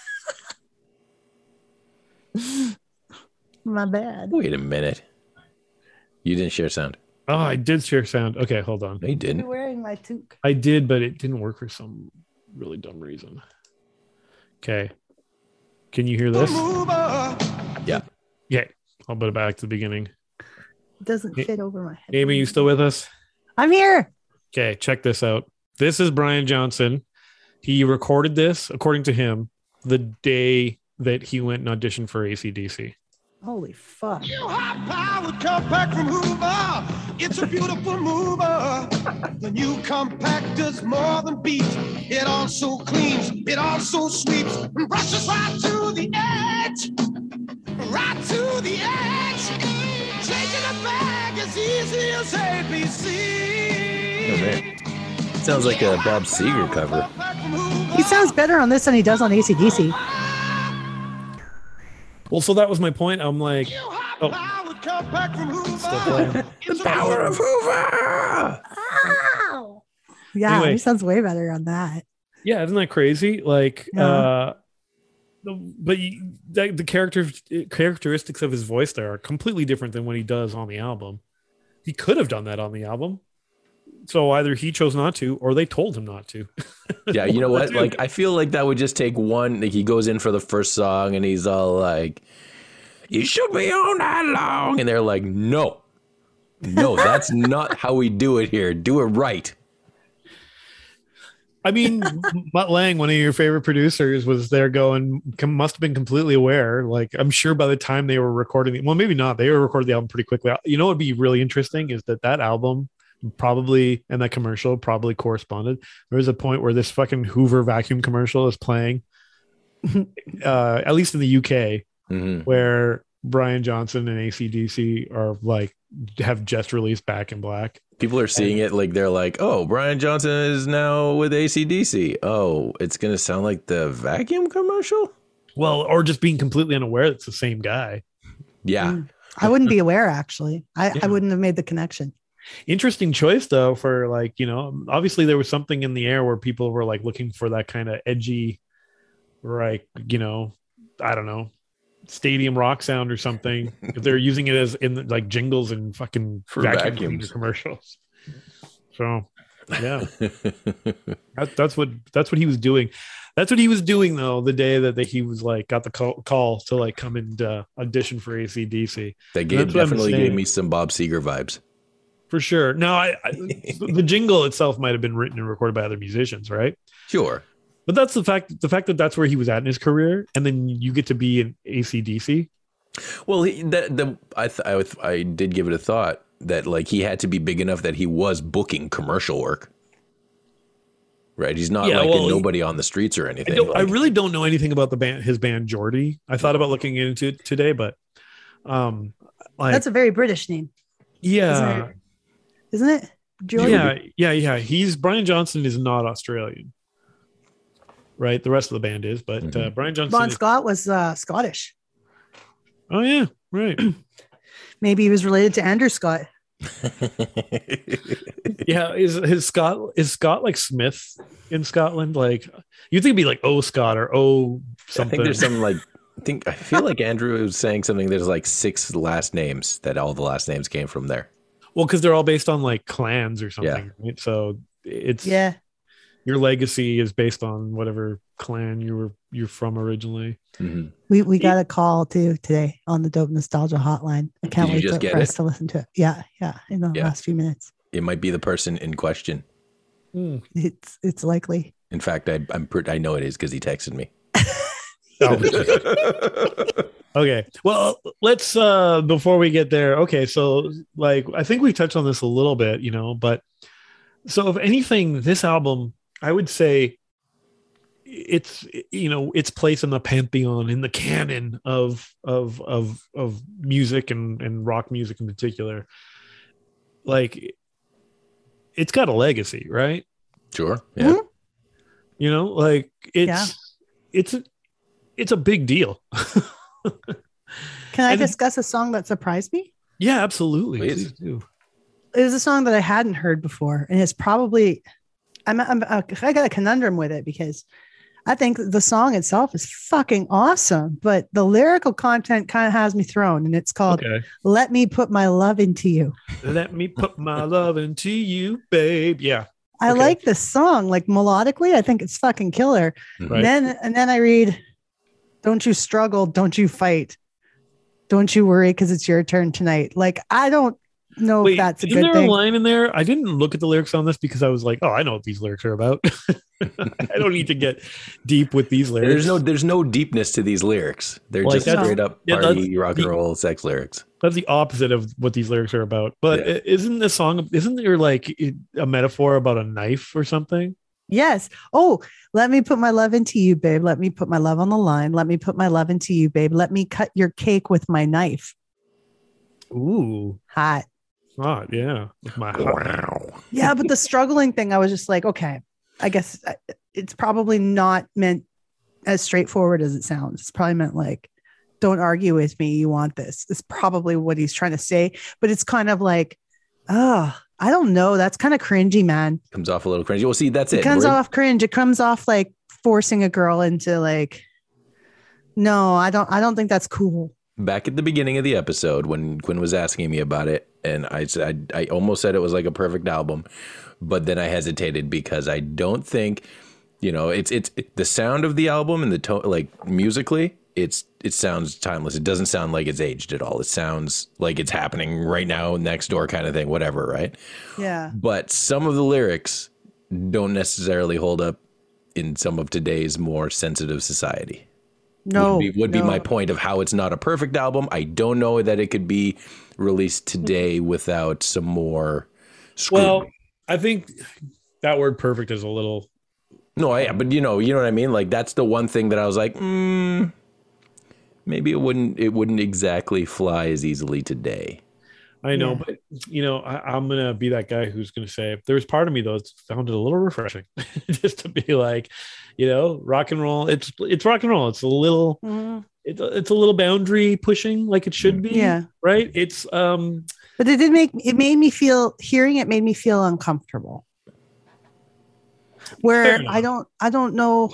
My bad. Wait a minute. You didn't share sound. Oh, I did share sound. Okay, hold on. No, you I'm didn't. wearing my toque. I did, but it didn't work for some really dumb reason. Okay. Can you hear this? Yeah. Yeah. I'll put it back to the beginning. It doesn't Hey, fit over my head. Amy, you still with us? I'm here. Okay, check this out. This is Brian Johnson. He recorded this, according to him, the day that he went and auditioned for A C D C. Holy fuck. You high-powered compact from Hoover. It's a beautiful mover. The new compact does more than beat. It also cleans, it also sweeps, and brushes right to the edge. Right to the edge. Changing a bag as easy as A B C. Oh, man. Sounds like a Bob Seger cover. He sounds better on this than he does on A C D C. Well, so that was my point. I'm like, Oh. still playing. The power of Hoover. Yeah, Anyway. he sounds way better on that. Yeah, isn't that crazy? Like, Yeah. uh, the, but you, the, the character characteristics of his voice there are completely different than what he does on the album. He could have done that on the album, so either he chose not to, or they told him not to. Yeah, you know what? Dude. Like, I feel like that would just take one. Like, he goes in for the first song and he's all like, "You shook me all night long," and they're like, "No, no, that's not how we do it here. Do it right." I mean, Mutt Lang, one of your favorite producers, was there going, com- must have been completely aware. Like, I'm sure by the time they were recording, the, well, maybe not. They were recording the album pretty quickly. You know what would be really interesting is that that album probably, and that commercial probably corresponded. There was a point where this fucking Hoover vacuum commercial is playing, uh, at least in the U K, Mhm. where Brian Johnson and A C D C are like, have just released Back in Black. People are seeing it like they're like, "Oh, Brian Johnson is now with A C D C. Oh, it's gonna sound like the vacuum commercial." Well, or just being completely unaware it's the same guy. Yeah, Mm. I wouldn't be aware, actually. I, Yeah. I wouldn't have made the connection. Interesting choice though, for like, you know, obviously there was something in the air where people were like looking for that kind of edgy, like, you know, I don't know, stadium rock sound or something. If they're using it as in like jingles and fucking For vacuum vacuums. cleaner commercials. So yeah, that, that's what that's what he was doing. That's what he was doing though the day that, that he was like got the call, call to like come and uh, audition for A C D C. that gave, That's what I'm definitely saying. gave me some Bob Seger vibes. For sure. No, I, I the jingle itself might have been written and recorded by other musicians, right? Sure. But that's the fact. The fact that that's where he was at in his career, and then you get to be in A C D C. Well, he, the, the I, th- I was- I did give it a thought that like he had to be big enough that he was booking commercial work. Right, he's not Yeah, like well, a nobody on the streets or I, anything. don't, I like- really don't know anything about the band, his band Geordie. I thought about looking into it today, but um, like, That's a very British name, yeah, isn't it? Jordan? yeah, yeah, yeah. He's Brian Johnson is not Australian. right? The rest of the band is, but Mhm. uh, Brian Johnson. Bon is- Scott was uh, Scottish. oh yeah, right. Maybe he was related to Andrew Scott. Yeah, is his Scott is Scott like Smith in Scotland? Like you think it'd be like O Scott or O I something. think there's some like I think I feel like Andrew was saying something. There's like six last names that all the last names came from there. well, because they're all based on like clans or something. Right? So it's Yeah. your legacy is based on whatever clan you were you're from originally. Mhm. We we got a call too today on the Dope Nostalgia hotline. I can't Did you wait just to, get for us it? to listen to it. Yeah, yeah. In the Yeah. last few minutes, It might be the person in question. Hmm. it's it's likely. In fact, I, I'm pretty, I know it is because he texted me. Okay. Well, let's uh before we get there. Okay, so like I think we touched on this a little bit, you know, but so if anything, this album, I would say it's you know, its place in the pantheon, in the canon of of of of music and and rock music in particular. Like it's got a legacy, right? Sure. Yeah. Mhm. You know, like it's Yeah. it's a, it's a big deal. Can I And- discuss a song that surprised me? Yeah, absolutely. Please. Please do. It was a song that I hadn't heard before, and it's probably I'm, I'm I got a conundrum with it because I think the song itself is fucking awesome, but the lyrical content kind of has me thrown, and it's called Okay. "Let Me Put My Love Into You." Let me put my love into you, babe. Yeah. I Okay. like the song, like melodically, I think it's fucking killer. Mhm. Right. And then and then I read, "Don't you struggle, don't you fight, don't you worry, because it's your turn tonight." Like I don't know Wait, if that's a isn't good there thing. a line in there? I didn't look at the lyrics on this because I was like, oh, I know what these lyrics are about. I don't need to get deep with these lyrics. There's no there's no deepness to these lyrics. They're Like, just that's- straight up yeah, party that's- rock and the- roll sex lyrics. That's the opposite of what these lyrics are about. But Yeah. i- isn't the song, isn't there like it- a metaphor about a knife or something? Yes. Oh, let me put my love into you, babe. Let me put my love on the line. Let me put my love into you, babe. Let me cut your cake with my knife. Ooh, Hot. hot. Yeah. With my hot. Wow. Yeah, but the struggling thing, I was just like, okay, I guess uh, it's probably not meant as straightforward as it sounds. It's probably meant like, don't argue with me. You want this. It's probably what he's trying to say. But it's kind of like, oh, I don't know. That's kind of cringy, man. Comes off a little cringy. Well, see, that's It it. comes We're- off cringe. It comes off like forcing a girl into like, no, I don't, I don't think that's cool. Back at the beginning of the episode when Quinn was asking me about it, and I said I, I almost said it was like a perfect album, but then I hesitated because I don't think, you know, it's it's it, the sound of the album and the tone, like musically, it's it sounds timeless. It doesn't sound like it's aged at all. It sounds like it's happening right now, next door kind of thing, whatever, right? Yeah. But some of the lyrics don't necessarily hold up in some of today's more sensitive society. No, would be, would be no. my point of how it's not a perfect album. I don't know that it could be released today without some more scrutiny. Well, I think that word perfect is a little, no, I, but you know, you know what I mean? Like that's the one thing that I was like, mm, maybe it wouldn't, it wouldn't exactly fly as easily today. I know, Yeah. but you know, I, I'm going to be that guy who's going to say there's part of me though. It's found it a little refreshing just to be like, you know, rock and roll. It's, it's rock and roll. It's a little, Mhm. it's, it's a little boundary pushing like it should be. Yeah. Right. It's, um, But it did make it made me feel hearing it made me feel uncomfortable. Fair Where enough. I don't I don't know.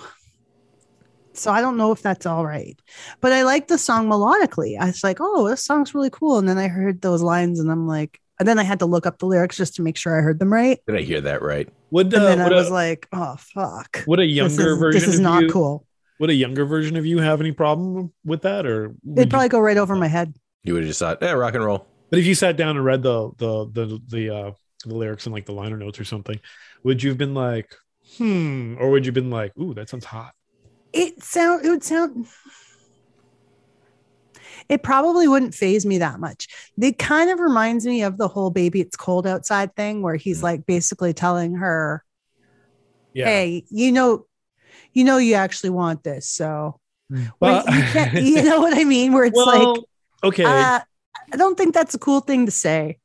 So I don't know if that's all right. But I like the song melodically. I was like, oh, this song's really cool. And then I heard those lines and I'm like, and then I had to look up the lyrics just to make sure I heard them right. Did I hear that right? would, And uh, then I would, was a, like, oh fuck. would a This younger is, version this is of not you, cool. would a younger version of you have any problem with that? Or would It'd you- probably go right over my head. You would have just thought, eh, rock and roll. but if you sat down and read the, the, the, the, uh, the lyrics and like the liner notes or something, would you have been like, hmm, or would you have been like, ooh, that sounds hot? It sound it would sound it probably wouldn't phase me that much. It kind of reminds me of the whole baby it's cold outside thing where he's like basically telling her, Yeah. hey, you know, you know you actually want this. So Well, Where you, can't, you know what I mean? Where it's well, like okay. uh, I don't think that's a cool thing to say.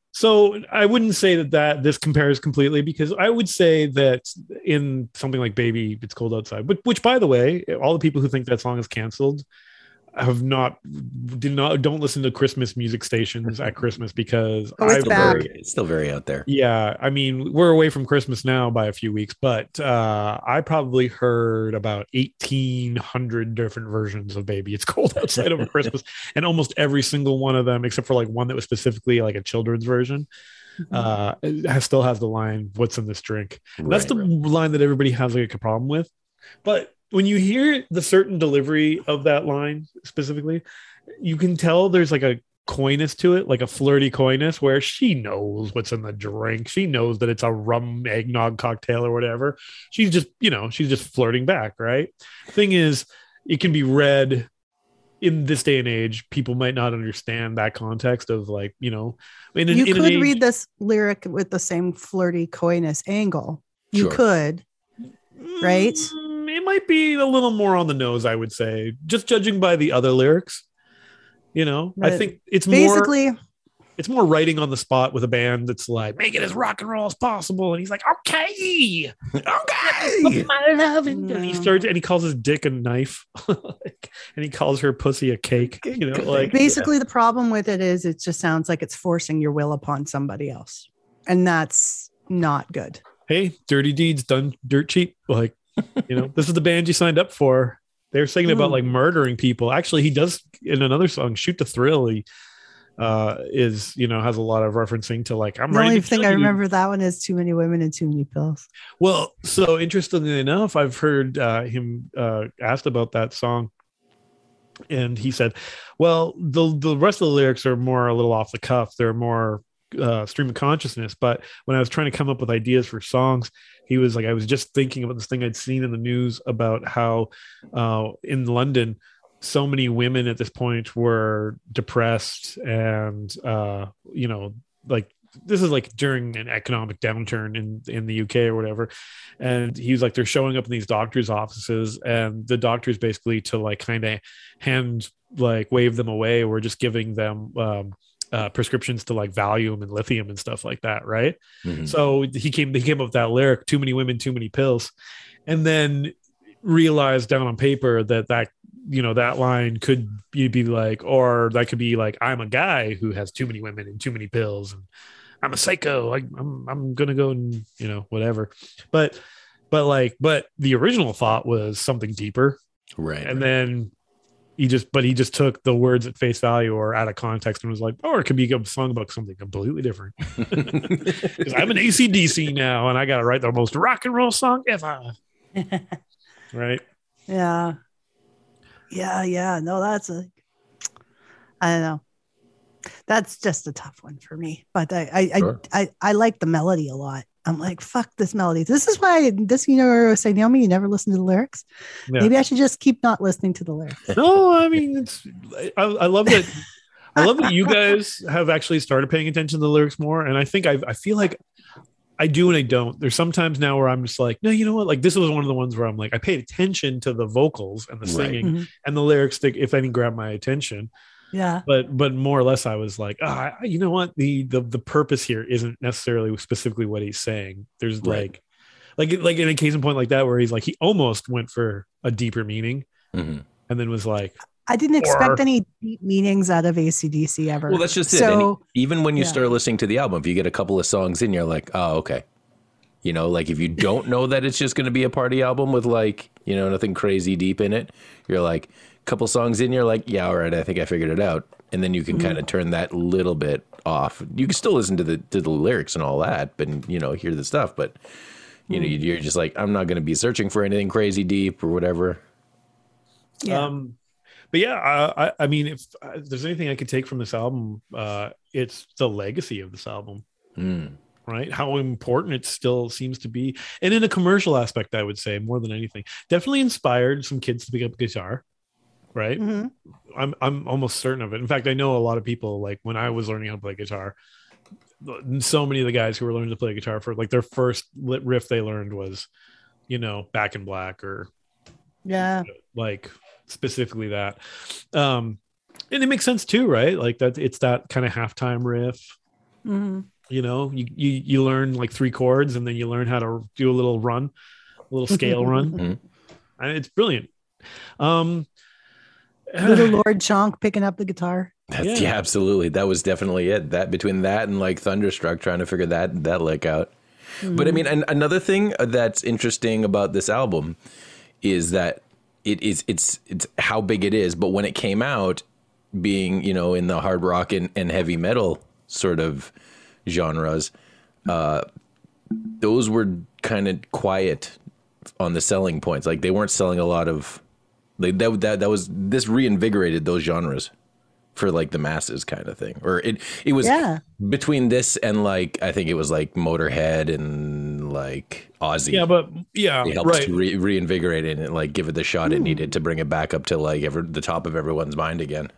So I wouldn't say that, that this compares completely, because I would say that in something like Baby It's Cold Outside, but which, by the way, all the people who think that song is canceled have not did not don't listen to Christmas music stations at Christmas, because Oh, it's I've Still back. very, it's still very out there. yeah, I mean, we're away from Christmas now by a few weeks, but uh, I probably heard about eighteen hundred different versions of Baby It's Cold Outside over Christmas. And almost every single one of them, except for like one that was specifically like a children's version, uh, it has, still has the line, "What's in this drink?" That's the Right. line that everybody has like a problem with. But when you hear the certain delivery of that line specifically, you can tell there's like a coyness to it, like a flirty coyness, where she knows what's in the drink. She knows that it's a rum eggnog cocktail or whatever. She's just, you know, she's just flirting back, right? Thing is, it can be read in this day and age. People might not understand that context of, like, you know, in an, You in an could age- read this lyric with the same flirty coyness angle. You Sure. could. right? Mm, it might be a little more on the nose, I would say, just judging by the other lyrics. You know, I But think it's more Basically, it's more writing on the spot with a band that's like, make it as rock and roll as possible. And he's like, okay, Okay. my love. And he No. starts and he calls his dick a knife. Like, and he calls her pussy a cake. You know, like basically the problem with it is it just sounds like it's forcing your will upon somebody else. And that's not good. hey, dirty deeds done dirt cheap. Like, you know, this is the band you signed up for. They're singing about Ooh. like murdering people. Actually, he does in another song, Shoot to Thrill. He uh, is, you know, has a lot of referencing to like, I'm The ready only to thing kill I you. remember that one is too many women and too many pills. Well, so interestingly enough, I've heard uh, him uh, asked about that song. And he said, well, the, the rest of the lyrics are more a little off the cuff. They're more uh, stream of consciousness. But when I was trying to come up with ideas for songs, he was like, I was just thinking about this thing I'd seen in the news about how uh, in London, so many women at this point were depressed and, uh, you know, like this is like during an economic downturn in, in the U K or whatever. And he was like, they're showing up in these doctors' offices and the doctors basically to like kind of hand, like wave them away. We're just giving them um, uh, prescriptions to like Valium and lithium and stuff like that. Right. Mhm. So he came, he came up with that lyric, too many women, too many pills. And then realized down on paper that that, you know, that line could be, be like, or that could be like, I'm a guy who has too many women and too many pills. And I'm a psycho. I, I'm, I'm going to go and, you know, whatever. But, but like, but the original thought was something deeper. Right. And then he just, but he just took the words at face value or out of context and was like, or it could be a song about something completely different. Because I'm an A C D C now and I got to write the most rock and roll song ever. Right. Yeah. Yeah. Yeah. No, that's a, I don't know. That's just a tough one for me. But I, I, Sure. I, I, I like the melody a lot. I'm like, fuck this melody. This is why this, you know, I was saying, Naomi, you never listen to the lyrics. Yeah. Maybe I should just keep not listening to the lyrics. No, I mean, it's, I, I love that. I love that you guys have actually started paying attention to the lyrics more. And I think I, I feel like I do and I don't. There's sometimes now where I'm just like, no, you know what? Like this was one of the ones where I'm like, I paid attention to the vocals and the Right. singing Mhm. and the lyrics that, if any, grab my attention. Yeah. But but more or less, I was like, ah, you know what? The the the purpose here isn't necessarily specifically what he's saying. There's Right. like, like like in a case in point like that where he's like, he almost went for a deeper meaning Mhm. and then was like, I didn't expect Or- any deep meanings out of A C D C ever. Well, that's just it. So, And even when you yeah. start listening to the album, if you get a couple of songs in, you're like, oh, okay. You know, like if you don't know that it's just going to be a party album with like, you know, nothing crazy deep in it, you're like, a couple songs in, you're like, yeah, all right, I think I figured it out. And then you can Mm-hmm. kind of turn that little bit off. You can still listen to the to the lyrics and all that, but you know, hear the stuff. But you know, Mm. you're just like, I'm not going to be searching for anything crazy deep or whatever. yeah. Um, but yeah, I, I, I mean, if, uh, if there's anything I could take from this album, uh, it's the legacy of this album, Mm. right? How important it still seems to be, and in a commercial aspect, I would say more than anything, definitely inspired some kids to pick up guitar, right? Mhm. I'm I'm almost certain of it. In fact, I know a lot of people like when I was learning how to play guitar. So many of the guys who were learning to play guitar for like their first lit riff they learned was, you know, Back in Black or Yeah. like specifically that. Um, and it makes sense too, right? Like that it's that kind of halftime riff. Mhm. You know, you, you you learn like three chords, and then you learn how to do a little run, a little scale run, Mhm. and it's brilliant. Um, Little Lord Chonk picking up the guitar. That's, Yeah. yeah. absolutely. That was definitely it. That between that and like Thunderstruck, trying to figure that that lick out. But I mean, an, another thing that's interesting about this album is that it is it's it's how big it is. But when it came out, being you know in the hard rock and, and heavy metal sort of genres, uh, those were kind of quiet on the selling points. Like they weren't selling a lot of like that. That that was this reinvigorated those genres for like the masses kind of thing. Or it it was Yeah. between this and like I think it was like Motorhead and like Ozzy. yeah, but yeah, It helped right. to re- reinvigorate it and like give it the shot it needed to bring it back up to like ever the top of everyone's mind again.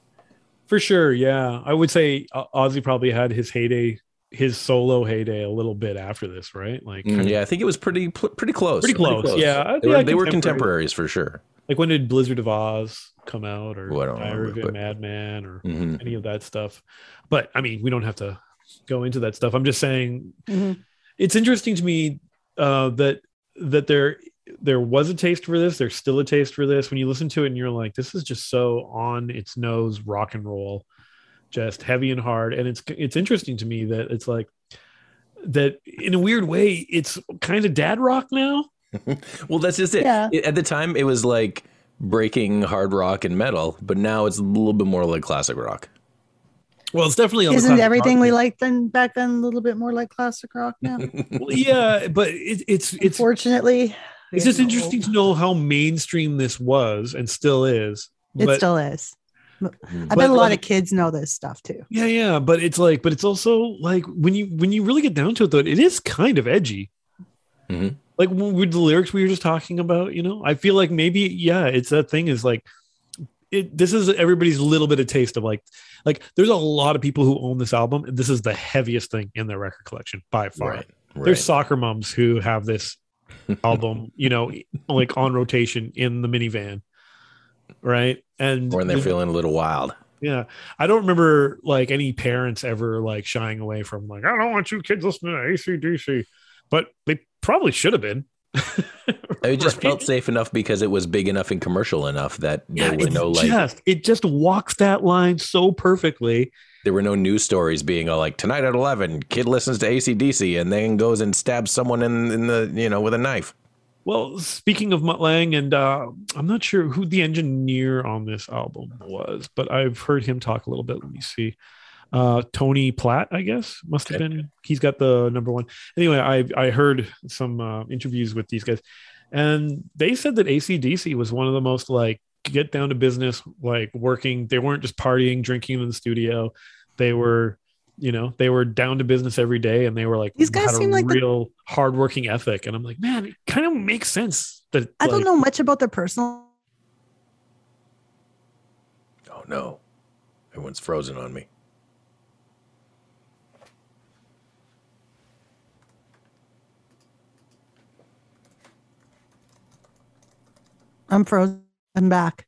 For sure, yeah. I would say uh, Ozzy probably had his heyday, his solo heyday, a little bit after this, right? Like, Mm, yeah, I think it was pretty pl- pretty close. Pretty close, yeah. They, Yeah, were, they were contemporary. contemporaries for sure. like when did Blizzard of Oz come out, or Oh, I don't Diary of remember, a but- Madman, or Mhm. any of that stuff? But I mean, we don't have to go into that stuff. I'm just saying, Mhm. it's interesting to me uh, that that there there was a taste for this. There's still a taste for this. When you listen to it, and you're like, this is just so on its nose rock and roll, just heavy and hard. And it's it's interesting to me that it's like that in a weird way, it's kind of dad rock now. Well, that's just it. Yeah. It- At the time, it was like breaking hard rock and metal, but now it's a little bit more like classic rock. Well, it's definitely on the Isn't classic everything rock we thing. liked then back then a little bit more like classic rock now? Well, yeah, but it, it's it's Unfortunately, it's just interesting to know how mainstream this was and still is. It But still is. I But bet a lot like- of kids know this stuff too. yeah, yeah, but it's like, but it's also like when you when you really get down to it, though, it is kind of edgy. Mhm. Like with the lyrics we were just talking about, you know, I feel like maybe yeah, it's that thing is like it. This is everybody's little bit of taste of like like. There's a lot of people who own this album, and this is the heaviest thing in their record collection by far. Right. right. There's soccer moms who have this album, you know, like on rotation in the minivan, right? And When they're feeling a little wild. yeah, I don't remember like any parents ever like shying away from like, I don't want you kids listening to A C D C, but they probably should have been. It just Right? felt safe enough because it was big enough and commercial enough that Yeah, there were it's no like just it just walks that line so perfectly. there were no news stories being all like tonight at eleven, kid listens to A C D C and then goes and stabs someone in, in the you know with a knife. Well, speaking of Mutt Lang, and uh, I'm not sure who the engineer on this album was, but I've heard him talk a little bit. Let me see. Uh, Tony Platt, I guess, must have Okay. been. He's got the number one. Anyway, I I heard some uh, interviews with these guys, and they said that A C D C was one of the most like get down to business, like working. They weren't just partying, drinking in the studio. They were, you know, they were down to business every day, and they were like These guys had a seem like the- real hardworking ethic. And I'm like, man, it kind of makes sense that I don't like, know much about their personal. Oh no. Everyone's frozen on me. I'm frozen. I'm back.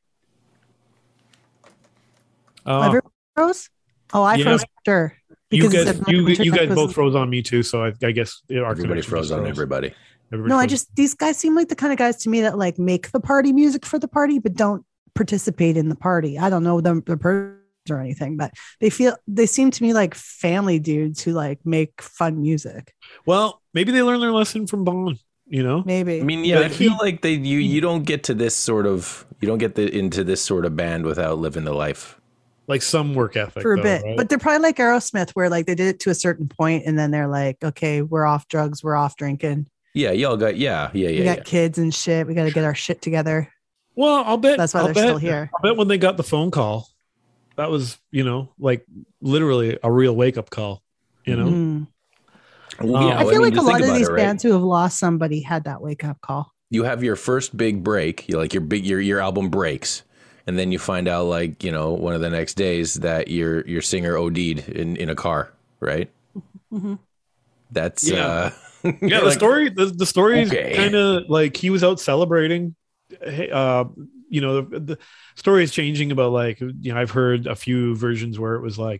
Oh, Everyone froze? Oh, I Yeah. froze. Sure. you Because guys, it said my you, you internet guys was- both froze on me too. So I, I guess our Everybody connection froze just on froze. everybody. Everybody No, I froze. just these guys seem like the kind of guys to me that like make the party music for the party, but don't participate in the party. I don't know them the person or anything, but they feel they seem to me like family dudes who like make fun music. well, maybe they learned their lesson from Bond. You know, Maybe. I mean, yeah, Like I feel he- like they you you don't get to this sort of you don't get the, into this sort of band without living the life. like some work ethic for a though, bit, right? but they're probably like Aerosmith, where like they did it to a certain point, and then they're like, "Okay, we're off drugs, we're off drinking, Yeah, y'all got yeah, yeah, we yeah, got yeah. kids and shit. We got to get our shit together." well, I'll bet That's why I'll they're bet, still here. I bet when they got the phone call, that was you know like literally a real wake up call. You know, Mhm. Well, Um, yeah, I feel mean, like a just lot think of about these it, right? bands who have lost somebody had that wake up call. You have your first big break, you like your big your your album breaks, and then you find out like you know one of the next days that your your singer OD'd in in a car, right? Mhm. That's Yeah. uh, yeah. The like, story, the, the story is Okay. kind of like he was out celebrating. Hey, uh, you know, the, the story is changing about like you know I've heard a few versions where it was like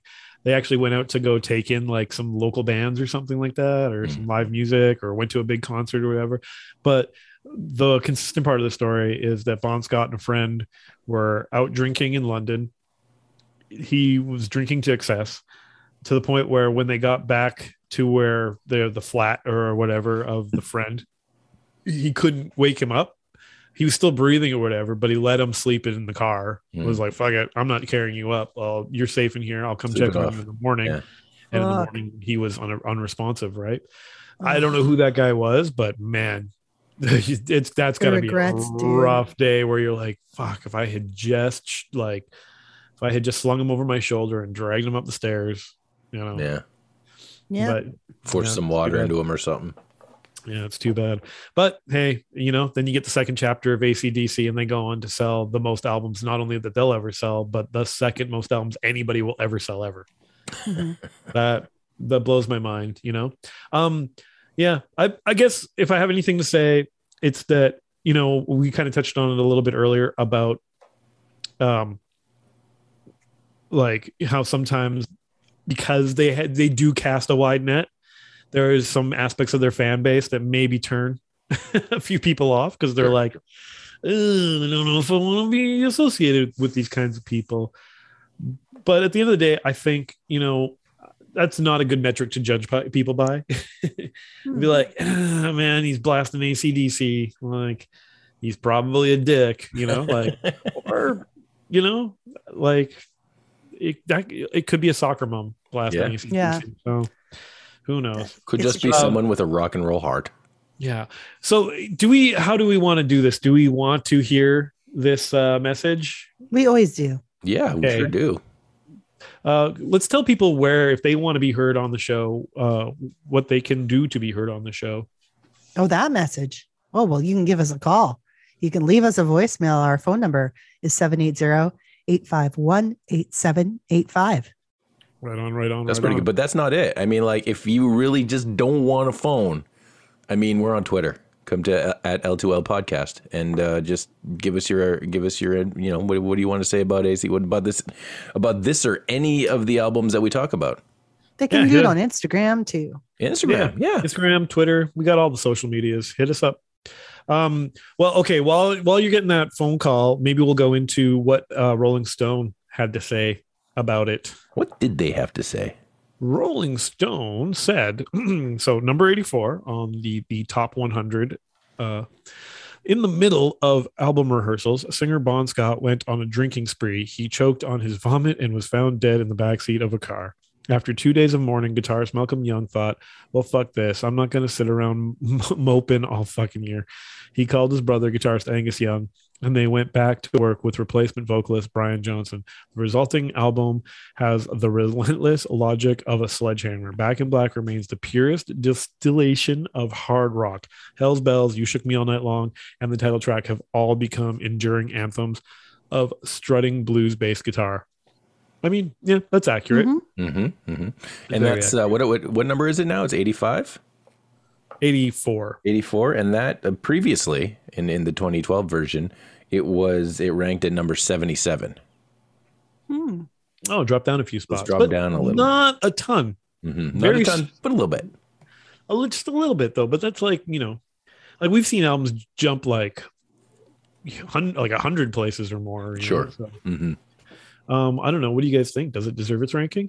they actually went out to go take in like some local bands or something like that, or some live music, or went to a big concert or whatever. But the consistent part of the story is that Bon Scott and a friend were out drinking in London. He was drinking to excess, to the point where when they got back to where the the flat or whatever of the friend, he couldn't wake him up. He was still breathing or whatever, but he let him sleep in the car. Mm. It was like, fuck it, I'm not carrying you up. Well, you're safe in here. I'll come sleep check on you in the morning. Yeah. And fuck. In the morning, he was un- unresponsive, right? Oh. I don't know who that guy was, but man, it's that's got to be a rough dude. Day where you're like, fuck, if I had just like, if I had just slung him over my shoulder and dragged him up the stairs, you know? Yeah. Yeah. But force yeah, some water into him or something. Yeah, it's too bad. But hey, you know, then you get the second chapter of A C D C and they go on to sell the most albums, not only that they'll ever sell, but the second most albums anybody will ever sell ever. Mm-hmm. That that blows my mind, you know? Um, yeah, I, I guess if I have anything to say, it's that, you know, we kind of touched on it a little bit earlier about um, like how sometimes because they had, they do cast a wide net, there is some aspects of their fan base that maybe turn a few people off because they're sure. like, I don't know if I want to be associated with these kinds of people. But at the end of the day, I think, you know, that's not a good metric to judge people by. hmm. Be like, ah, man, he's blasting A C D C. Like, he's probably a dick, you know, like, or, you know, like, it, that, it could be a soccer mom blasting yeah. A C D C. Yeah. So who knows? Could it's just be um, someone with a rock and roll heart. Yeah. So do we, how do we want to do this? Do we want to hear this uh, message? We always do. Yeah, we okay. sure do. Uh, let's tell people where, if they want to be heard on the show, uh, what they can do to be heard on the show. Oh, that message. Oh, well, you can give us a call. You can leave us a voicemail. Our phone number is seven eight zero, eight five one, eight seven eight five. Right on, right on. That's right pretty on. good. But that's not it. I mean, like, if you really just don't want a phone, I mean, we're on Twitter. Come to at L two L podcast and uh, just give us your give us your you know what, what do you want to say about A C? What about this about this or any of the albums that we talk about? They can yeah, do it yeah. on Instagram too. Instagram, yeah. yeah, Instagram, Twitter. We got all the social medias. Hit us up. Um, well, okay. While while you're getting that phone call, maybe we'll go into what uh, Rolling Stone had to say about it. What did they have to say? Rolling Stone said, so number eighty-four on the, the top one hundred, uh, in the middle of album rehearsals, singer Bon Scott went on a drinking spree. He choked on his vomit and was found dead in the backseat of a car. After two days of mourning, guitarist Malcolm Young thought, well, fuck this. I'm not going to sit around moping all fucking year. He called his brother, guitarist Angus Young, and they went back to work with replacement vocalist Brian Johnson. The resulting album has the relentless logic of a sledgehammer. Back in Black remains the purest distillation of hard rock. Hell's Bells, You Shook Me All Night Long, and the title track have all become enduring anthems of strutting blues bass guitar. I mean, yeah, that's accurate. Mm-hmm. Mm-hmm, mm-hmm. And that's uh, what, what what number is it now? It's eighty-five? eighty-four. eighty-four, and that uh, previously in, in the twenty twelve version, it was it ranked at number seventy-seven. Hmm. Oh, dropped down a few spots. It's dropped down a little. Not a ton. Mm-hmm. Not Very, a ton, but a little bit. A little, just a little bit though. But that's like, you know, like we've seen albums jump like like a hundred places or more. Sure. Know, so. Mm-hmm. Um, I don't know. What do you guys think? Does it deserve its ranking?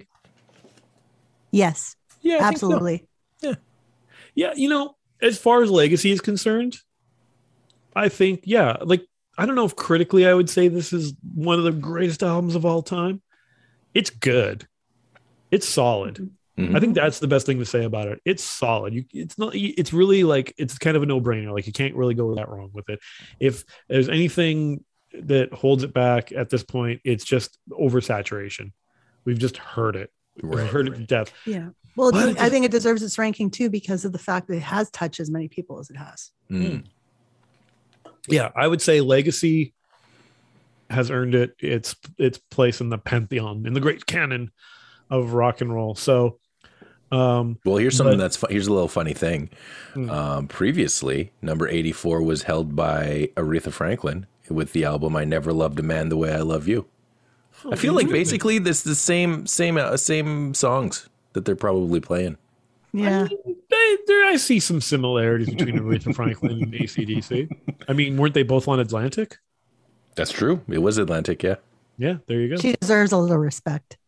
Yes. Yeah, I absolutely. So. Yeah. Yeah. You know, as far as legacy is concerned, I think, yeah, like, I don't know if critically I would say this is one of the greatest albums of all time. It's good. It's solid. Mm-hmm. I think that's the best thing to say about it. It's solid. You, it's not, it's really like, it's kind of a no brainer. Like you can't really go that wrong with it. If there's anything that holds it back at this point, it's just oversaturation. We've just heard it. Right, We've heard right. it to death. Yeah. Well, I think, I think it deserves its ranking too because of the fact that it has touched as many people as it has. Mm. Yeah, I would say legacy has earned it its its place in the pantheon, in the great canon of rock and roll. So, um, well, here's something but, that's fu- here's a little funny thing. Mm. Um, previously, number eighty-four was held by Aretha Franklin with the album "I Never Loved a Man the Way I Love You." I feel like basically this the same same uh, same songs that they're probably playing. Yeah. I, mean, they, there, I see some similarities between Aretha Franklin and A C D C. I mean, weren't they both on Atlantic? That's true. It was Atlantic, yeah. Yeah, there you go. She deserves a little respect.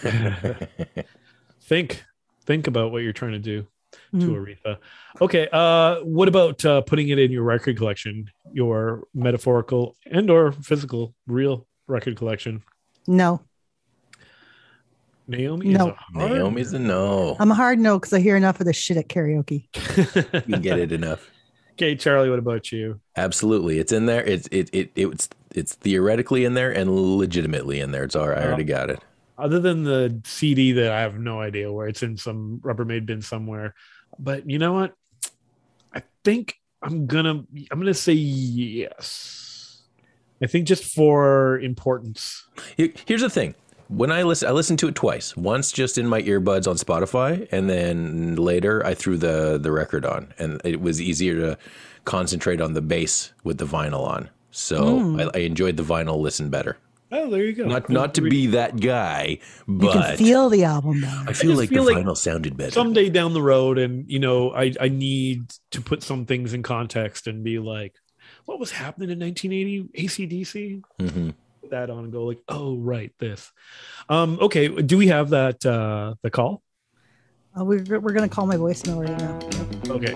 think think about what you're trying to do Mm. to Aretha. Okay, uh, what about uh, putting it in your record collection, your metaphorical and or physical, real record collection? No. Naomi No. is a hard... Naomi's a no. I'm a hard no because I hear enough of this shit at karaoke. You get it enough. Okay, Charlie, what about you? Absolutely, it's in there. It's it it it's it's theoretically in there and legitimately in there. It's all right. I already got it. Other than the C D that I have no idea where it's in, some Rubbermaid bin somewhere. But you know what? I think I'm gonna I'm gonna say yes. I think just for importance. Here- Here's the thing. When I listen, I listened to it twice. Once just in my earbuds on Spotify, and then later I threw the the record on, and it was easier to concentrate on the bass with the vinyl on. So I, I enjoyed the vinyl listen better. Oh, there you go. Not not to be that guy, You can but feel the album though. I feel just like feel the like vinyl sounded better. someday down the road, and you know, I I need to put some things in context and be like, what was happening in nineteen eighty A C D C? Mhm. Put that on and go like, oh right, this. Um, okay, do we have that uh the call? Uh, we're we're gonna call my voicemail right now. Okay.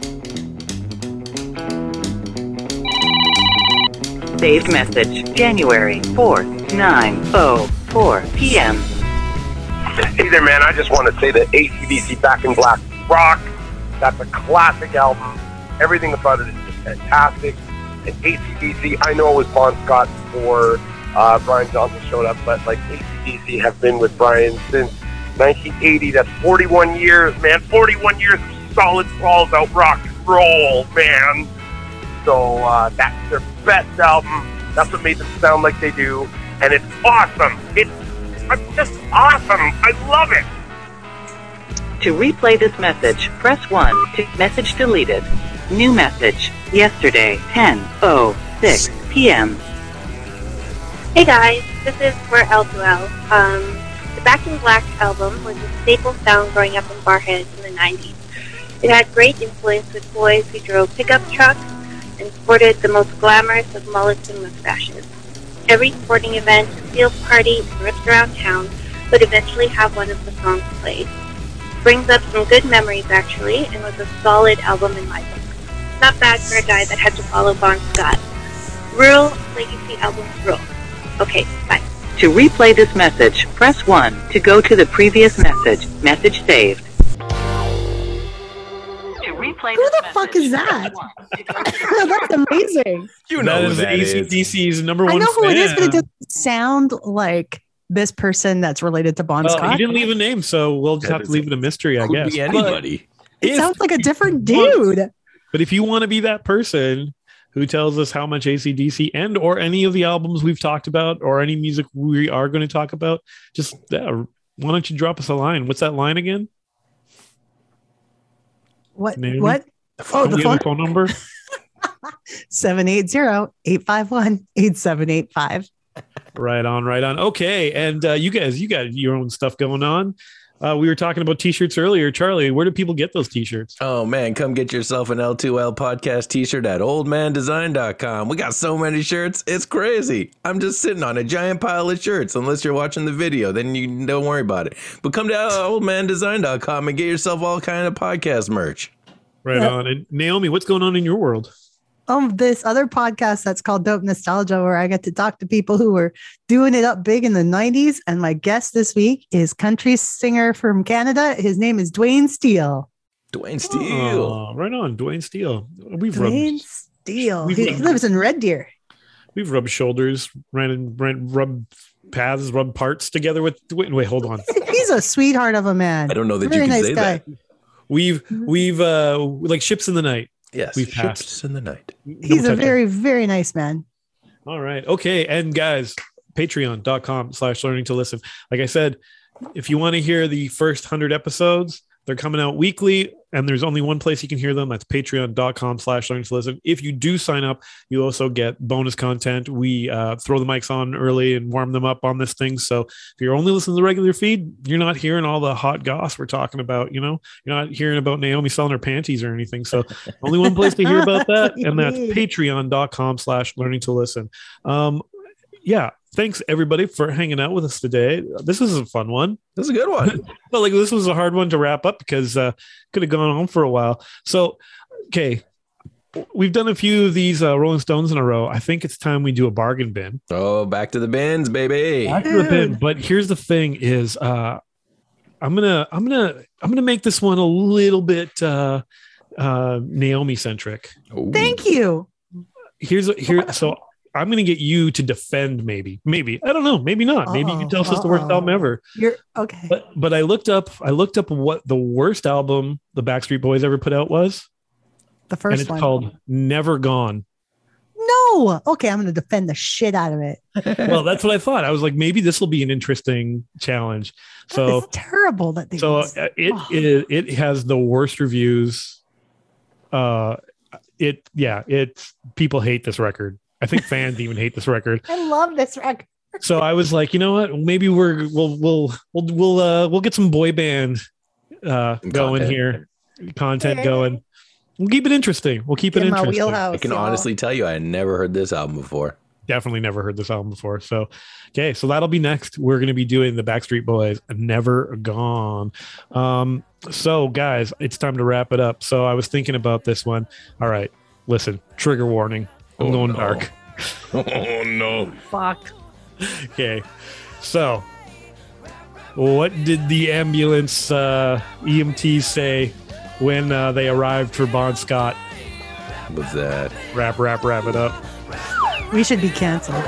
Saved message, January fourth, nine oh four p.m. Hey there, man. I just want to say that A C D C Back in Black rock. That's a classic album. Everything about it is just fantastic. And A C D C, I know it was Bon Scott before uh, Brian Johnson showed up, but like A C D C have been with Brian since nineteen eighty. That's forty-one years, man. forty-one years of solid balls out rock and roll, man. So uh, that's their best album. That's what made them sound like they do. And it's awesome. It's, it's just awesome. I love it. To replay this message, press one. To message deleted. New message, yesterday, ten oh six p.m. Hey guys, this is for L two L. Um, the Back in Black album was a staple sound growing up in Barhead in the nineties. It had great influence with boys who drove pickup trucks and sported the most glamorous of mullets and mustaches. Every sporting event, field party, and rips around town would eventually have one of the songs played. Brings up some good memories actually, and was a solid album in my book. Not bad for a guy that had to follow Bon Scott. Rural legacy albums rule. Okay, bye. To replay this message, press one. To go to the previous message, message saved. To replay Who this the message, fuck is that? That's amazing. You That know who is that A C is. D C's number I one know who it is, but it fan. doesn't sound like this person that's related to Bon Well, Scott. he didn't leave a name, so we'll just That have to is- leave it a mystery, I Could guess. be But anybody. It if sounds like a different you want- dude. But if you want to be that person who tells us how much A C D C and or any of the albums we've talked about or any music we are going to talk about, just uh, why don't you drop us a line? What's that line again? What? Naomi? What? Oh, Do the we phone. have the phone number? seven eight zero, eight five one, eight seven eight five. Right on, right on. Okay, and uh, you guys, you got your own stuff going on. Uh, we were talking about t-shirts earlier. Charlie, where do people get those t-shirts? Oh man, come get yourself an L two L podcast t-shirt at old man design dot com. We got so many shirts, it's crazy. I'm just sitting on a giant pile of shirts. Unless you're watching the video, then you don't worry about it. But come to old man design dot com and get yourself all kind of podcast merch. Right Yeah. on. And Naomi, what's going on in your world? Um, this other podcast that's called Dope Nostalgia, where I get to talk to people who were doing it up big in the nineties. And my guest this week is country singer from Canada. His name is Dwayne Steele. Dwayne Steele. Oh, right on, Dwayne Steele. We've Dwayne rubbed, Steele. we've He, he rubbed- lives in Red Deer. we've rubbed shoulders, ran and ran, rubbed paths, rubbed parts together with. Wait, wait, hold on. He's a sweetheart of a man. I don't know that Very you can nice say guy. that. We've we've uh like ships in the night. Yes, We've ships passed. in the night. He's Don't a touch very, very nice man. All right. Okay. And guys, patreon.com slash learning to listen. Like I said, if you want to hear the first hundred episodes, they're coming out weekly. and there's only one place you can hear them. That's patreon.com slash learning to listen. If you do sign up, you also get bonus content. We uh, throw the mics on early and warm them up on this thing. So if you're only listening to the regular feed, you're not hearing all the hot goss we're talking about. You know, you're not hearing about Naomi selling her panties or anything. So only one place to hear about that. And that's patreon.com slash learning to listen. Um, yeah. Thanks everybody for hanging out with us today. This is a fun one. This is a good one. But like this was a hard one to wrap up because uh could have gone on for a while. So okay, we've done a few of these uh, Rolling Stones in a row. I think it's time we do a bargain bin. Oh, back to the bins, baby. Back to the bin. But here's the thing: is uh, I'm gonna I'm gonna I'm gonna make this one a little bit uh, uh, Naomi centric. Thank you. Here's here. So. I'm going to get you to defend maybe, maybe, I don't know. Maybe not. Maybe you can tell us it's the worst album ever. You're okay. But, but I looked up, I looked up what the worst album the Backstreet Boys ever put out was. The first and it's one. called Never Gone. No. Okay. I'm going to defend the shit out of it. Well, that's what I thought. I was like, maybe this will be an interesting challenge. So it's terrible that they, so uh, it, oh. it, it has the worst reviews. Uh, it, yeah, it's people hate this record. I think fans even hate this record. I love this record. So I was like, you know what? Maybe we're we'll we'll we'll we'll uh, we'll get some boy band uh, going content. here, content yeah. going. We'll keep it interesting. We'll keep it interesting. I can honestly tell you, I had never heard this album before. Definitely never heard this album before. So, okay, so that'll be next. We're going to be doing the Backstreet Boys, Never Gone. Um, so, guys, it's time to wrap it up. So I was thinking about this one. All right, listen, trigger warning. I'm oh, going no. dark. Oh, no. Fuck. Okay. So, what did the ambulance uh, E M Ts say when uh, they arrived for Bon Scott? What's that? Wrap, wrap, wrap it up. We should be canceled.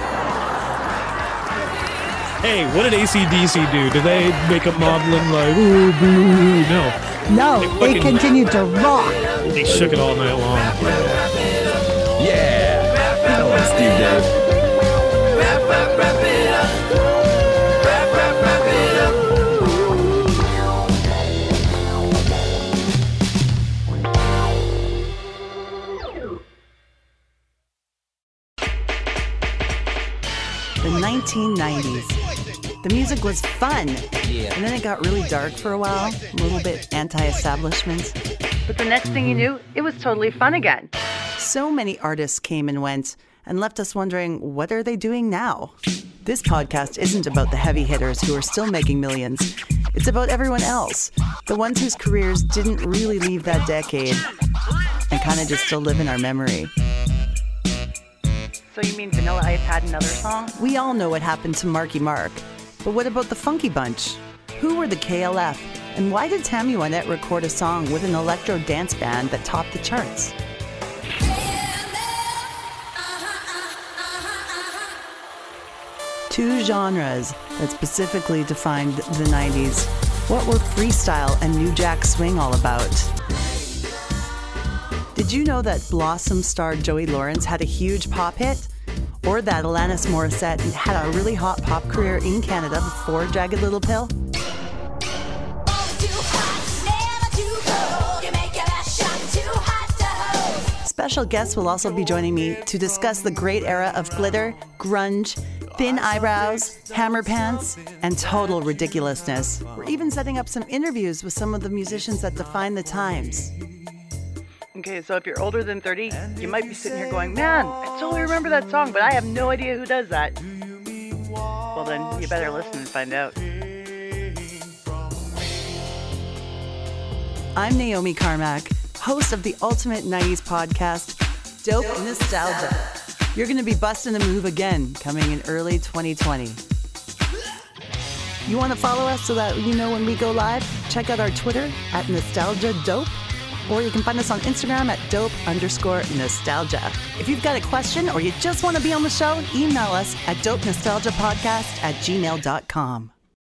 Hey, what did A C D C do? Did they make a maudlin like, ooh, boo? No. No, they, fucking, they continued to rock. They shook it all night long. Yeah. Come on, Steve Dave. Wrap, wrap, wrap it up. Wrap, wrap, wrap it up. The nineteen nineties. The music was fun. Yeah. And then it got really dark for a while, a little bit anti-establishment. But the next thing you knew, it was totally fun again. So many artists came and went and left us wondering, what are they doing now? This podcast isn't about the heavy hitters who are still making millions. It's about everyone else, the ones whose careers didn't really leave that decade and kind of just still live in our memory. So you mean Vanilla Ice had another song? We all know what happened to Marky Mark, but what about the Funky Bunch? Who were the K L F? And why did Tammy Wynette record a song with an electro dance band that topped the charts? Two genres that specifically defined the nineties. What were freestyle and New Jack Swing all about? Did you know that Blossom star Joey Lawrence had a huge pop hit? Or that Alanis Morissette had a really hot pop career in Canada before Jagged Little Pill? Special guests will also be joining me to discuss the great era of glitter, grunge, thin eyebrows, hammer pants, and total ridiculousness. We're even setting up some interviews with some of the musicians that define the times. Okay, so if you're older than thirty, you might be sitting here going, man, I totally remember that song, but I have no idea who does that. Well, then you better listen and find out. I'm Naomi Carmack, host of the Ultimate nineties podcast, Dope Nostalgia. You're going to be busting a move again, coming in early twenty twenty. You want to follow us so that you know when we go live? Check out our Twitter at Nostalgia Dope, or you can find us on Instagram at dope underscore nostalgia. If you've got a question or you just want to be on the show, email us at dope nostalgia podcast at gmail dot com.